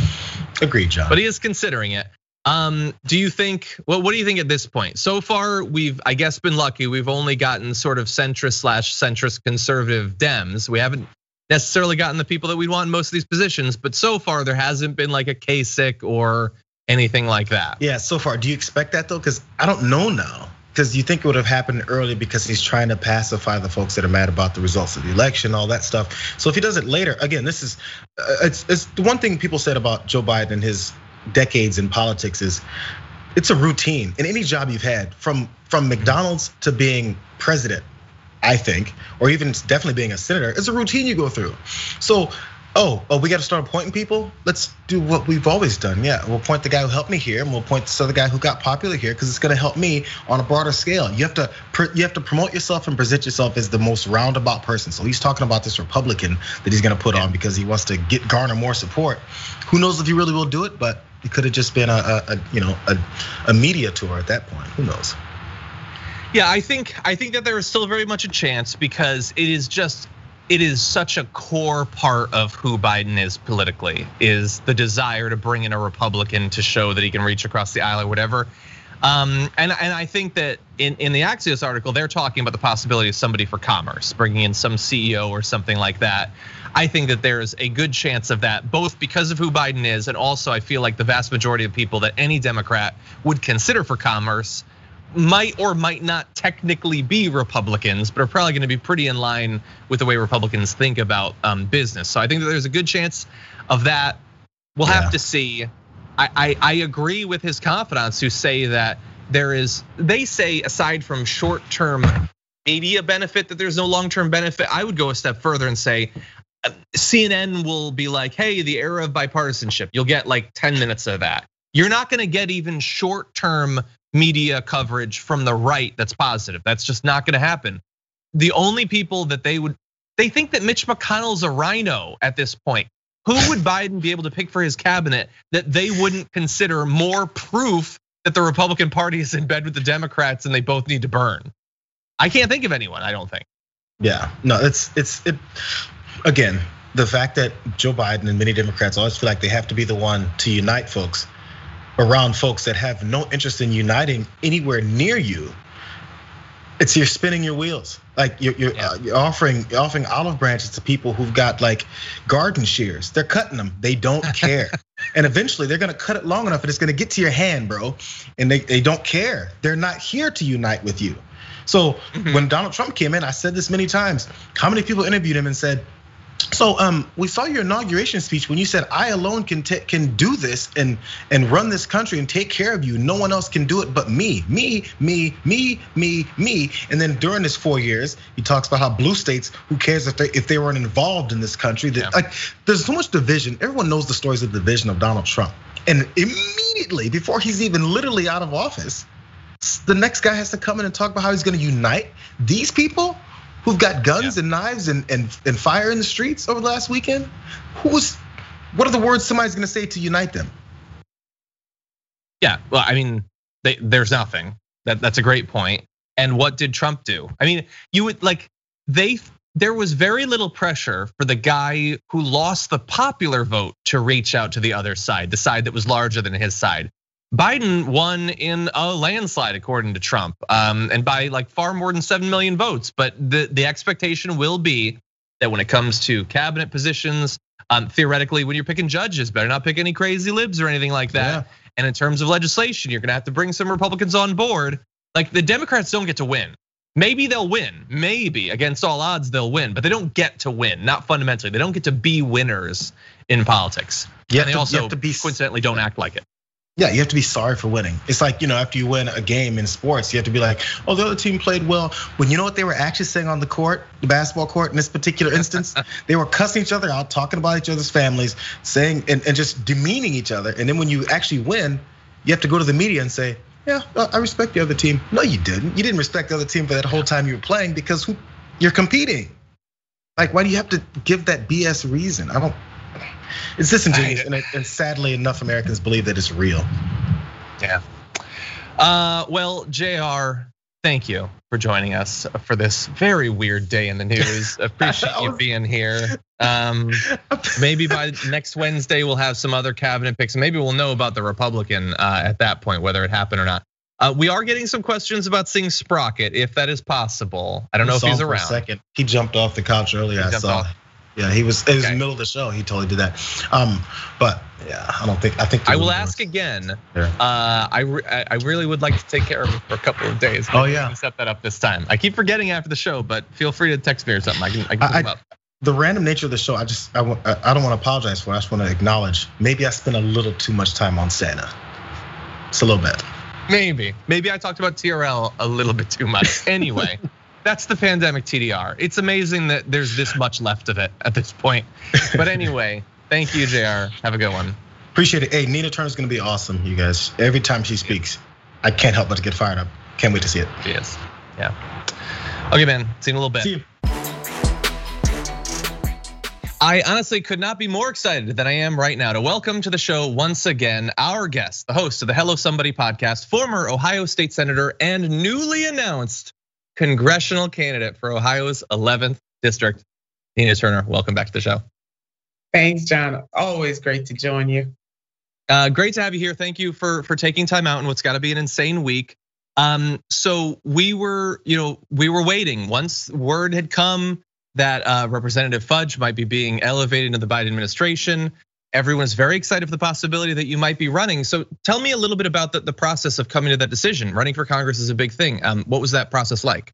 C: Agreed, John.
B: But he is considering it. Um, do you think, well, what do you think at this point? So far, we've, I guess, been lucky. We've only gotten sort of centrist slash centrist conservative Dems. We haven't necessarily gotten the people that we want in most of these positions, but so far there hasn't been like a Kasich or anything like that.
C: Yeah, so far. Do you expect that though? Because I don't know now. Because you think it would have happened early because he's trying to pacify the folks that are mad about the results of the election, all that stuff. So if he does it later, again, this is, it's, it's the one thing people said about Joe Biden and his decades in politics is it's a routine in any job you've had, from from McDonald's to being president, I think, or even definitely being a senator. It's a routine you go through. So, oh, oh, we got to start appointing people. Let's do what we've always done. Yeah, we'll appoint the guy who helped me here, and we'll appoint this other guy who got popular here because it's going to help me on a broader scale. You have to you have to promote yourself and present yourself as the most roundabout person. So he's talking about this Republican that he's going to put on because he wants to get garner more support. Who knows if he really will do it? But it could have just been a, a, a you know a, a media tour at that point. Who knows?
B: Yeah, I think I think that there is still very much a chance because it is just. It is such a core part of who Biden is politically, is the desire to bring in a Republican to show that he can reach across the aisle or whatever. Um, and, and I think that in, in the Axios article, they're talking about the possibility of somebody for commerce, bringing in some C E O or something like that. I think that there's a good chance of that, both because of who Biden is, and also I feel like the vast majority of people that any Democrat would consider for commerce might or might not technically be Republicans, but are probably going to be pretty in line with the way Republicans think about business. So I think that there's a good chance of that. We'll have yeah. to see. I, I, I agree with his confidants who say that there is, they say aside from short-term media benefit, that there's no long-term benefit. I would go a step further and say C N N will be like, hey, the era of bipartisanship. You'll get like ten minutes of that. You're not going to get even short-term media coverage from the right that's positive. That's just not going to happen. The only people that they would, they think that Mitch McConnell's a rhino at this point. Who would Biden be able to pick for his cabinet that they wouldn't consider more proof that the Republican Party is in bed with the Democrats and they both need to burn? I can't think of anyone, I don't think.
C: Yeah, no, it's, it's, it, again, the fact that Joe Biden and many Democrats always feel like they have to be the one to unite folks around folks that have no interest in uniting anywhere near you. It's you're spinning your wheels. Like you're you're, yeah. uh, you're offering you're offering olive branches to people who've got like garden shears. They're cutting them. They don't care. And eventually they're gonna cut it long enough and it's gonna get to your hand, bro. And they, they don't care. They're not here to unite with you. So mm-hmm. when Donald Trump came in, I said this many times. How many people interviewed him and said, so um, we saw your inauguration speech when you said I alone can can do this and and run this country and take care of you. No one else can do it but me, me, me, me, me, me. And then during this four years, he talks about how blue states, who cares if they if they weren't involved in this country? That yeah. like there's so much division. Everyone knows the stories of the division of Donald Trump. And immediately before he's even literally out of office, the next guy has to come in and talk about how he's going to unite these people who've got guns yeah. and knives and, and, and fire in the streets over the last weekend. Who's, what are the words somebody's gonna say to unite them?
B: Yeah, well, I mean, they, there's nothing. That, that's a great point. And what did Trump do? I mean, you would like, they, there was very little pressure for the guy who lost the popular vote to reach out to the other side, the side that was larger than his side. Biden won in a landslide, according to Trump, and by like far more than seven million votes. But the, the expectation will be that when it comes to cabinet positions, um, theoretically, when you're picking judges, better not pick any crazy libs or anything like that. Yeah. And in terms of legislation, you're gonna have to bring some Republicans on board. Like the Democrats don't get to win. Maybe they'll win, maybe against all odds they'll win, but they don't get to win, not fundamentally. They don't get to be winners in politics.
C: Yeah,
B: and they
C: to,
B: also
C: to be,
B: coincidentally don't act like it.
C: Yeah, you have to be sorry for winning. It's like, you know, after you win a game in sports, you have to be like, oh, the other team played well. When you know what they were actually saying on the court, the basketball court in this particular instance, they were cussing each other out, talking about each other's families, saying and, and just demeaning each other. And then when you actually win, you have to go to the media and say, yeah, I respect the other team. No, you didn't. You didn't respect the other team for that whole time you were playing because who, you're competing. Like, why do you have to give that B S reason? I don't. It's disingenuous, and, and sadly, enough Americans believe that it's real.
B: Yeah. Uh, well, J R, thank you for joining us for this very weird day in the news. Appreciate you being here. Um, maybe by next Wednesday we'll have some other cabinet picks. Maybe we'll know about the Republican uh, at that point, whether it happened or not. Uh, we are getting some questions about seeing Sprocket, if that is possible. I don't know if he's around.
C: For a second, he jumped off the couch earlier. I saw. Off. Yeah, he was. It was okay. The middle of the show. He totally did that. Um, but yeah, I don't think. I think
B: I will ask again. Yeah. Uh, I re I really would like to take care of it for a couple of days.
C: Oh yeah,
B: set that up this time. I keep forgetting after the show, but feel free to text me or something. I can. I can
C: I, up. The random nature of the show. I just. I, I don't want to apologize for it. I just want to acknowledge. Maybe I spent a little too much time on Santa. It's a little bit.
B: Maybe. Maybe I talked about T R L a little bit too much. Anyway. That's the pandemic T D R. It's amazing that there's this much left of it at this point. But anyway, thank you, J R. Have a good one.
C: Appreciate it. Hey, Nina Turner's gonna be awesome, you guys. Every time she speaks, I can't help but to get fired up. Can't wait to see it.
B: She is. Yeah. Okay, man. See you in a little bit.
C: See you.
B: I honestly could not be more excited than I am right now to welcome to the show once again our guest, the host of the Hello Somebody podcast, former Ohio State Senator and newly announced congressional candidate for Ohio's eleventh district. Nina Turner, welcome back to the show.
E: Thanks, John. Always great to join you.
B: Uh, great to have you here. Thank you for for taking time out in what's got to be an insane week. Um, so we were, you know, we were waiting. Once word had come that uh, Representative Fudge might be being elevated into the Biden administration, everyone's very excited for the possibility that you might be running. So tell me a little bit about the, the process of coming to that decision. Running for Congress is a big thing. Um, what was that process like?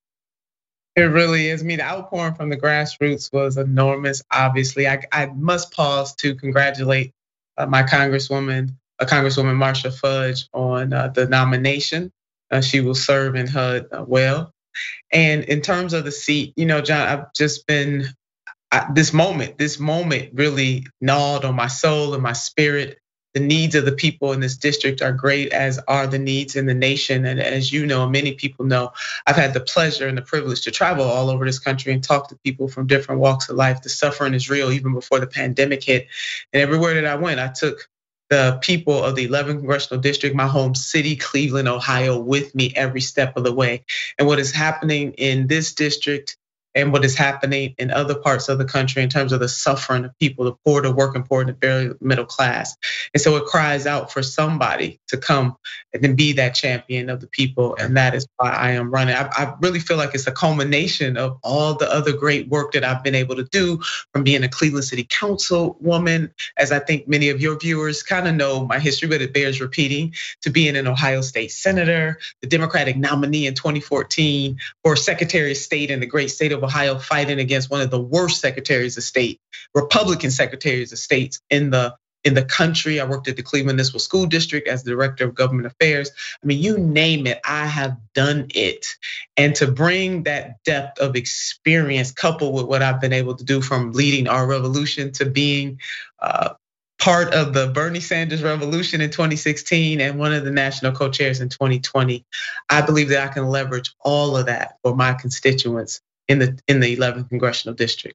E: It really is. I mean, the outpouring from the grassroots was enormous. Obviously, I, I must pause to congratulate my Congresswoman, uh, Congresswoman Marcia Fudge, on uh, the nomination. Uh, she will serve in H U D well. And in terms of the seat, you know, John, I've just been. This moment, this moment really gnawed on my soul and my spirit. The needs of the people in this district are great, as are the needs in the nation. And as you know, many people know, I've had the pleasure and the privilege to travel all over this country and talk to people from different walks of life. The suffering is real even before the pandemic hit. And everywhere that I went, I took the people of the eleventh Congressional District, my home city, Cleveland, Ohio, with me every step of the way. And what is happening in this district and what is happening in other parts of the country in terms of the suffering of people, the poor, the working poor, and the very middle class. And so it cries out for somebody to come and then be that champion of the people. And that is why I am running. I, I really feel like it's a culmination of all the other great work that I've been able to do, from being a Cleveland City Council woman, as I think many of your viewers kind of know my history, but it bears repeating, to being an Ohio State Senator, the Democratic nominee in twenty fourteen for Secretary of State in the great state of Ohio, fighting against one of the worst secretaries of state, Republican secretaries of states in the in the country. I worked at the Cleveland Municipal School District as the Director of Government Affairs. I mean, you name it, I have done it. And to bring that depth of experience, coupled with what I've been able to do, from leading our revolution to being uh, part of the Bernie Sanders revolution in twenty sixteen and one of the national co-chairs in twenty twenty, I believe that I can leverage all of that for my constituents in the in the eleventh Congressional District.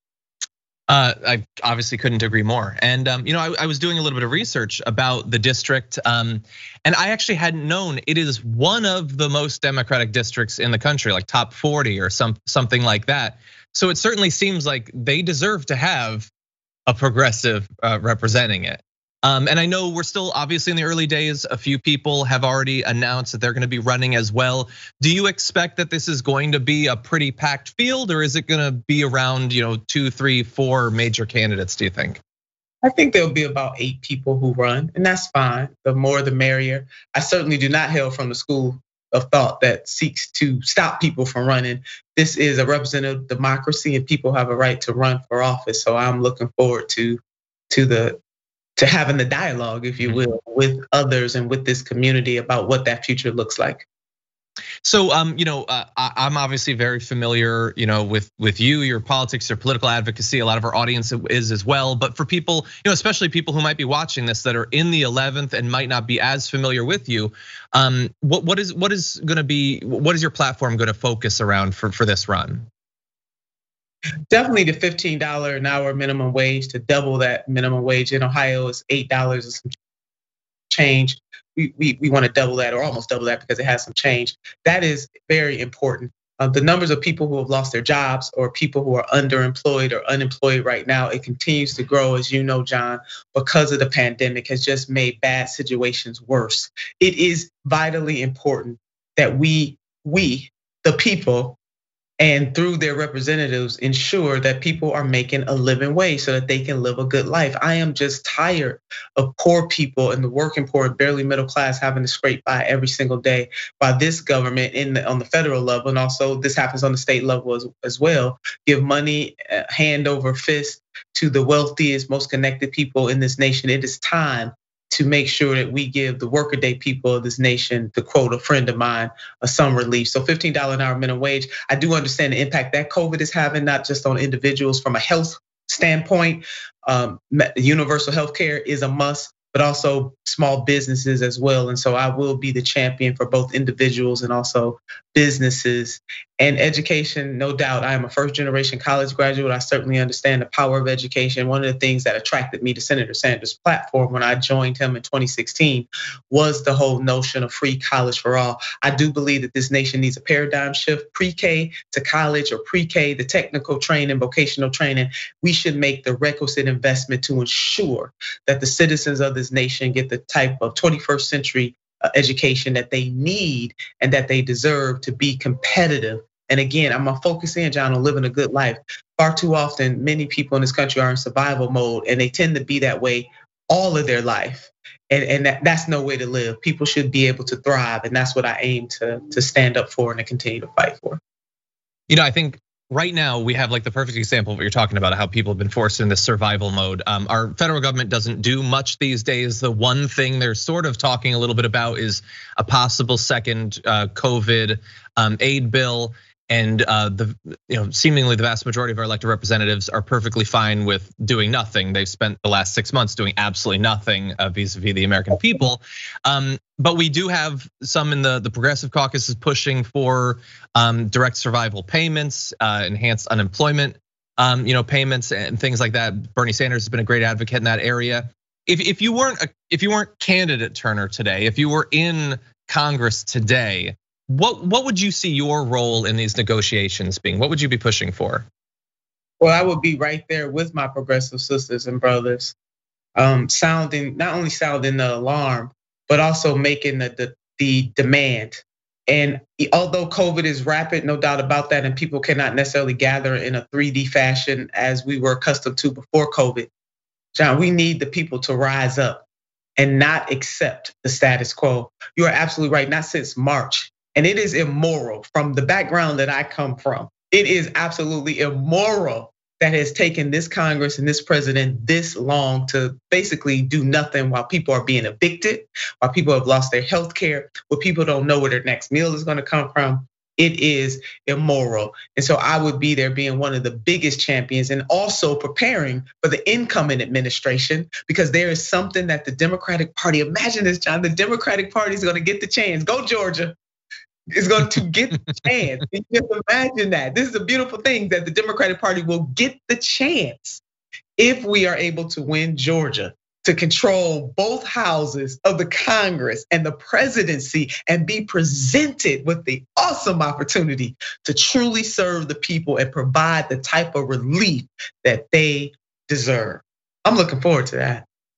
B: Uh, I obviously couldn't agree more. And um, you know, I, I was doing a little bit of research about the district, um, and I actually hadn't known it is one of the most Democratic districts in the country, like top forty or some something like that. So it certainly seems like they deserve to have a progressive uh, representing it. Um, and I know we're still obviously in the early days. A few people have already announced that they're going to be running as well. Do you expect that this is going to be a pretty packed field, or is it going to be around, you know, two, three, four major candidates, do you think?
E: I think there'll be about eight people who run, and that's fine. The more the merrier. I certainly do not hail from the school of thought that seeks to stop people from running. This is a representative democracy and people have a right to run for office. So I'm looking forward to, to the to having the dialogue, if you will, with others and with this community about what that future looks like.
B: So, um, you know, uh, I'm obviously very familiar, you know, with with you, your politics, your political advocacy. A lot of our audience is as well. But for people, you know, especially people who might be watching this that are in the eleventh and might not be as familiar with you, um, what what is what is going to be what is your platform going to focus around for for this run?
E: Definitely the fifteen dollars an hour minimum wage, to double that minimum wage. In Ohio, is eight dollars and some change. We, we, we want to double that or almost double that because it has some change. That is very important. Uh, the numbers of people who have lost their jobs or people who are underemployed or unemployed right now, it continues to grow, as you know, John, because of the pandemic has just made bad situations worse. It is vitally important that we, we, the people, and through their representatives ensure that people are making a living wage so that they can live a good life. I am just tired of poor people and the working poor, barely middle class, having to scrape by every single day, while this government in the, on the federal level, and also this happens on the state level as, as well, give money hand over fist to the wealthiest, most connected people in this nation. It is time to make sure that we give the workaday people of this nation, to quote a friend of mine, some relief. So fifteen dollars an hour minimum wage. I do understand the impact that COVID is having, not just on individuals from a health standpoint. Um, universal health care is a must, but also small businesses as well. And so I will be the champion for both individuals and also businesses. And education, no doubt, I am a first generation college graduate. I certainly understand the power of education. One of the things that attracted me to Senator Sanders' platform when I joined him in twenty sixteen was the whole notion of free college for all. I do believe that this nation needs a paradigm shift, pre-K to college or pre-K, the technical training, vocational training. We should make the requisite investment to ensure that the citizens of this nation get the type of twenty-first century education that they need and that they deserve to be competitive. And again, I'm gonna focus in, John, on living a good life. Far too often, many people in this country are in survival mode, and they tend to be that way all of their life. And, and that, that's no way to live. People should be able to thrive, and that's what I aim to, to stand up for and to continue to fight for.
B: You know, I think right now we have like the perfect example of what you're talking about, how people have been forced in this survival mode. Um, our federal government doesn't do much these days. The one thing they're sort of talking a little bit about is a possible second COVID aid bill. And the you know seemingly the vast majority of our elected representatives are perfectly fine with doing nothing. They've spent the last six months doing absolutely nothing vis-a-vis the American people. Um, but we do have some in the the Progressive Caucus is pushing for um, direct survival payments, uh, enhanced unemployment, um, you know, payments and things like that. Bernie Sanders has been a great advocate in that area. If if you weren't a, if you weren't candidate Turner today, if you were in Congress today, What what would you see your role in these negotiations being? What would you be pushing for?
E: Well, I would be right there with my progressive sisters and brothers, um, sounding not only sounding the alarm, but also making the, the the demand. And although COVID is rapid, no doubt about that, and people cannot necessarily gather in a three D fashion as we were accustomed to before COVID, John, we need the people to rise up and not accept the status quo. You are absolutely right. Not since March. And it is immoral from the background that I come from. It is absolutely immoral that has taken this Congress and this president this long to basically do nothing while people are being evicted, while people have lost their health care, while people don't know where their next meal is gonna come from. It is immoral. And so I would be there being one of the biggest champions and also preparing for the incoming administration, because there is something that the Democratic Party, imagine this, John, the Democratic Party is gonna get the chance. Go Georgia. Is going to get the chance. Just imagine that. This is a beautiful thing that the Democratic Party will get the chance if we are able to win Georgia to control both houses of the Congress and the presidency and be presented with the awesome opportunity to truly serve the people and provide the type of relief that they deserve. I'm looking forward to that.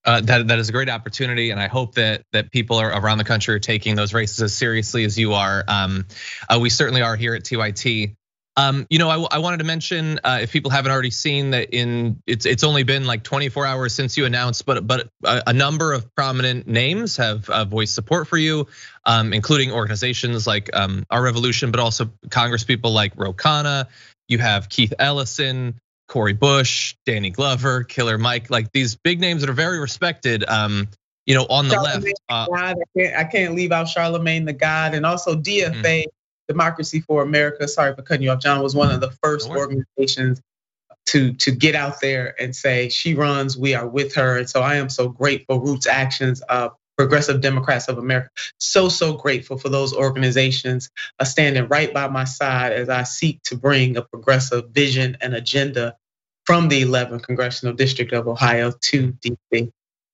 B: Uh, that that is a great opportunity, and I hope that that people are around the country are taking those races as seriously as you are. Um, uh, we certainly are here at T Y T. Um, you know, I, I wanted to mention uh, if people haven't already seen that in it's it's only been like twenty-four hours since you announced, but but a, a number of prominent names have uh, voiced support for you, um, including organizations like um, Our Revolution, but also Congress people like Ro Khanna. You have Keith Ellison, Cori Bush, Danny Glover, Killer Mike, like these big names that are very respected, um, you know, on the
E: Charlamagne
B: left. Uh,
E: God, I, can't, I can't leave out Charlamagne the God, and also D F A, mm-hmm. Democracy for America. Sorry for cutting you off, John, was one of the first no organizations to to get out there and say she runs, we are with her, and so I am so grateful. Roots Actions, uh, Progressive Democrats of America, so so grateful for those organizations uh, standing right by my side as I seek to bring a progressive vision and agenda from the eleventh Congressional District of Ohio to D C.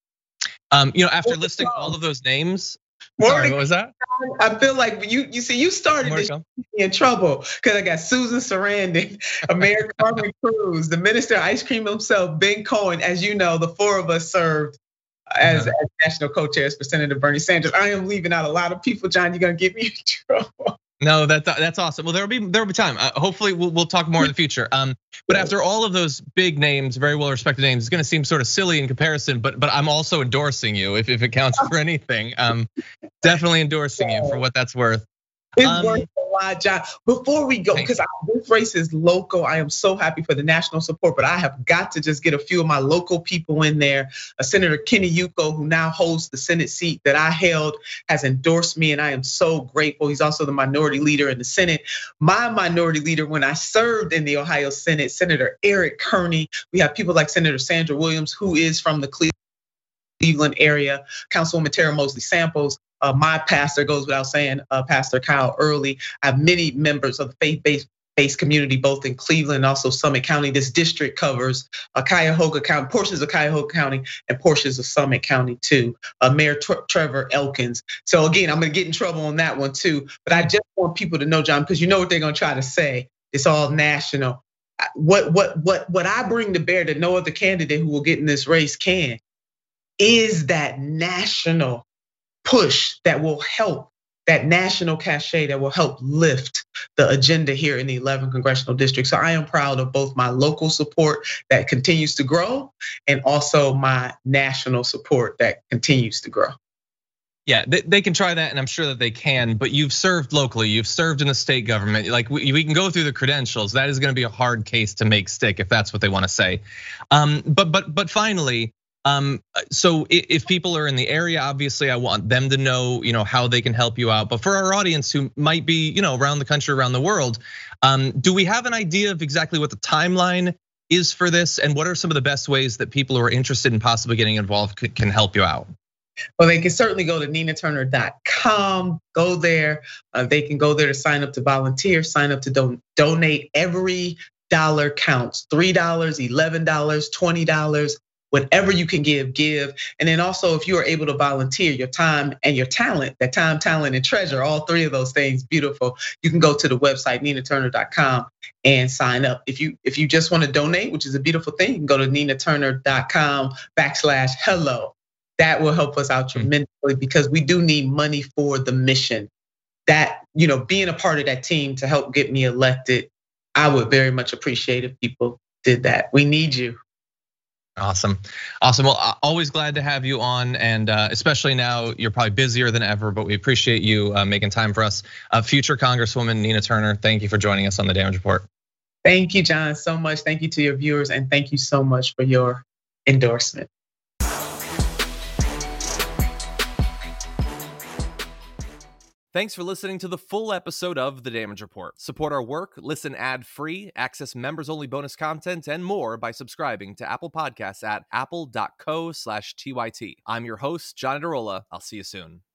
B: Um, you know, after listing all of those names, sorry, what was that?
E: I feel like you you see you started this in trouble because I got Susan Sarandon, Mayor Carmen Cruz, the Minister of Ice Cream himself, Ben Cohen. As you know, the four of us served as, as national co-chairs for Senator Bernie Sanders. I am leaving out a lot of people, John. You're gonna get me in trouble.
B: No, that's that's awesome. Well, there'll be there'll be time. Uh, hopefully, we'll we'll talk more in the future. Um, but after all of those big names, very well respected names, it's going to seem sort of silly in comparison. But but I'm also endorsing you if if it counts for anything. Um, definitely endorsing you for what that's worth.
E: It's um, worth a lot, John. Before we go, because this race is local, I am so happy for the national support, but I have got to just get a few of my local people in there. Uh, Senator Kenny Yuko, who now holds the Senate seat that I held, has endorsed me, and I am so grateful. He's also the minority leader in the Senate. My minority leader when I served in the Ohio Senate, Senator Eric Kearney. We have people like Senator Sandra Williams, who is from the Cleveland area, Councilwoman Tara Mosley Samples. Uh, my pastor, goes without saying, uh, Pastor Kyle Early. I have many members of the faith-based based community, both in Cleveland and also Summit County. This district covers uh, Cuyahoga County, portions of Cuyahoga County, and portions of Summit County too. Uh, Mayor Trevor Elkins. So again, I'm gonna get in trouble on that one too. But I just want people to know, John, because you know what they're gonna try to say. It's all national. What what what what I bring to bear that no other candidate who will get in this race can is that national push that will help, that national cachet that will help lift the agenda here in the eleventh Congressional District. So I am proud of both my local support that continues to grow and also my national support that continues to grow.
B: Yeah, they can try that, and I'm sure that they can, but you've served locally, you've served in the state government. Like we can go through the credentials. That is gonna be a hard case to make stick if that's what they wanna say. Um, but but but finally, Um, so if people are in the area, obviously I want them to know, you know, how they can help you out. But for our audience who might be, you know, around the country, around the world, um, do we have an idea of exactly what the timeline is for this? And what are some of the best ways that people who are interested in possibly getting involved can help you out?
E: Well, they can certainly go to nina turner dot com, go there. They can go there to sign up to volunteer, sign up to don- donate. Every dollar counts, three dollars, eleven dollars, twenty dollars. Whatever you can give, give. And then also if you are able to volunteer your time and your talent, that time, talent, and treasure, all three of those things, beautiful. You can go to the website, nina turner dot com and sign up. If you if you just wanna donate, which is a beautiful thing, you can go to nina turner dot com backslash hello. That will help us out tremendously because we do need money for the mission. That, you know, being a part of that team to help get me elected, I would very much appreciate if people did that. We need you.
B: Awesome, awesome. Well, always glad to have you on, and especially now you're probably busier than ever. But we appreciate you making time for us. Future Congresswoman Nina Turner, thank you for joining us on the Damage Report.
E: Thank you, John, so much. Thank you to your viewers, and thank you so much for your endorsement.
F: Thanks for listening to the full episode of The Damage Report. Support our work, listen ad-free, access members-only bonus content, and more by subscribing to Apple Podcasts at apple dot co slash T Y T. I'm your host, John Adarola. I'll see you soon.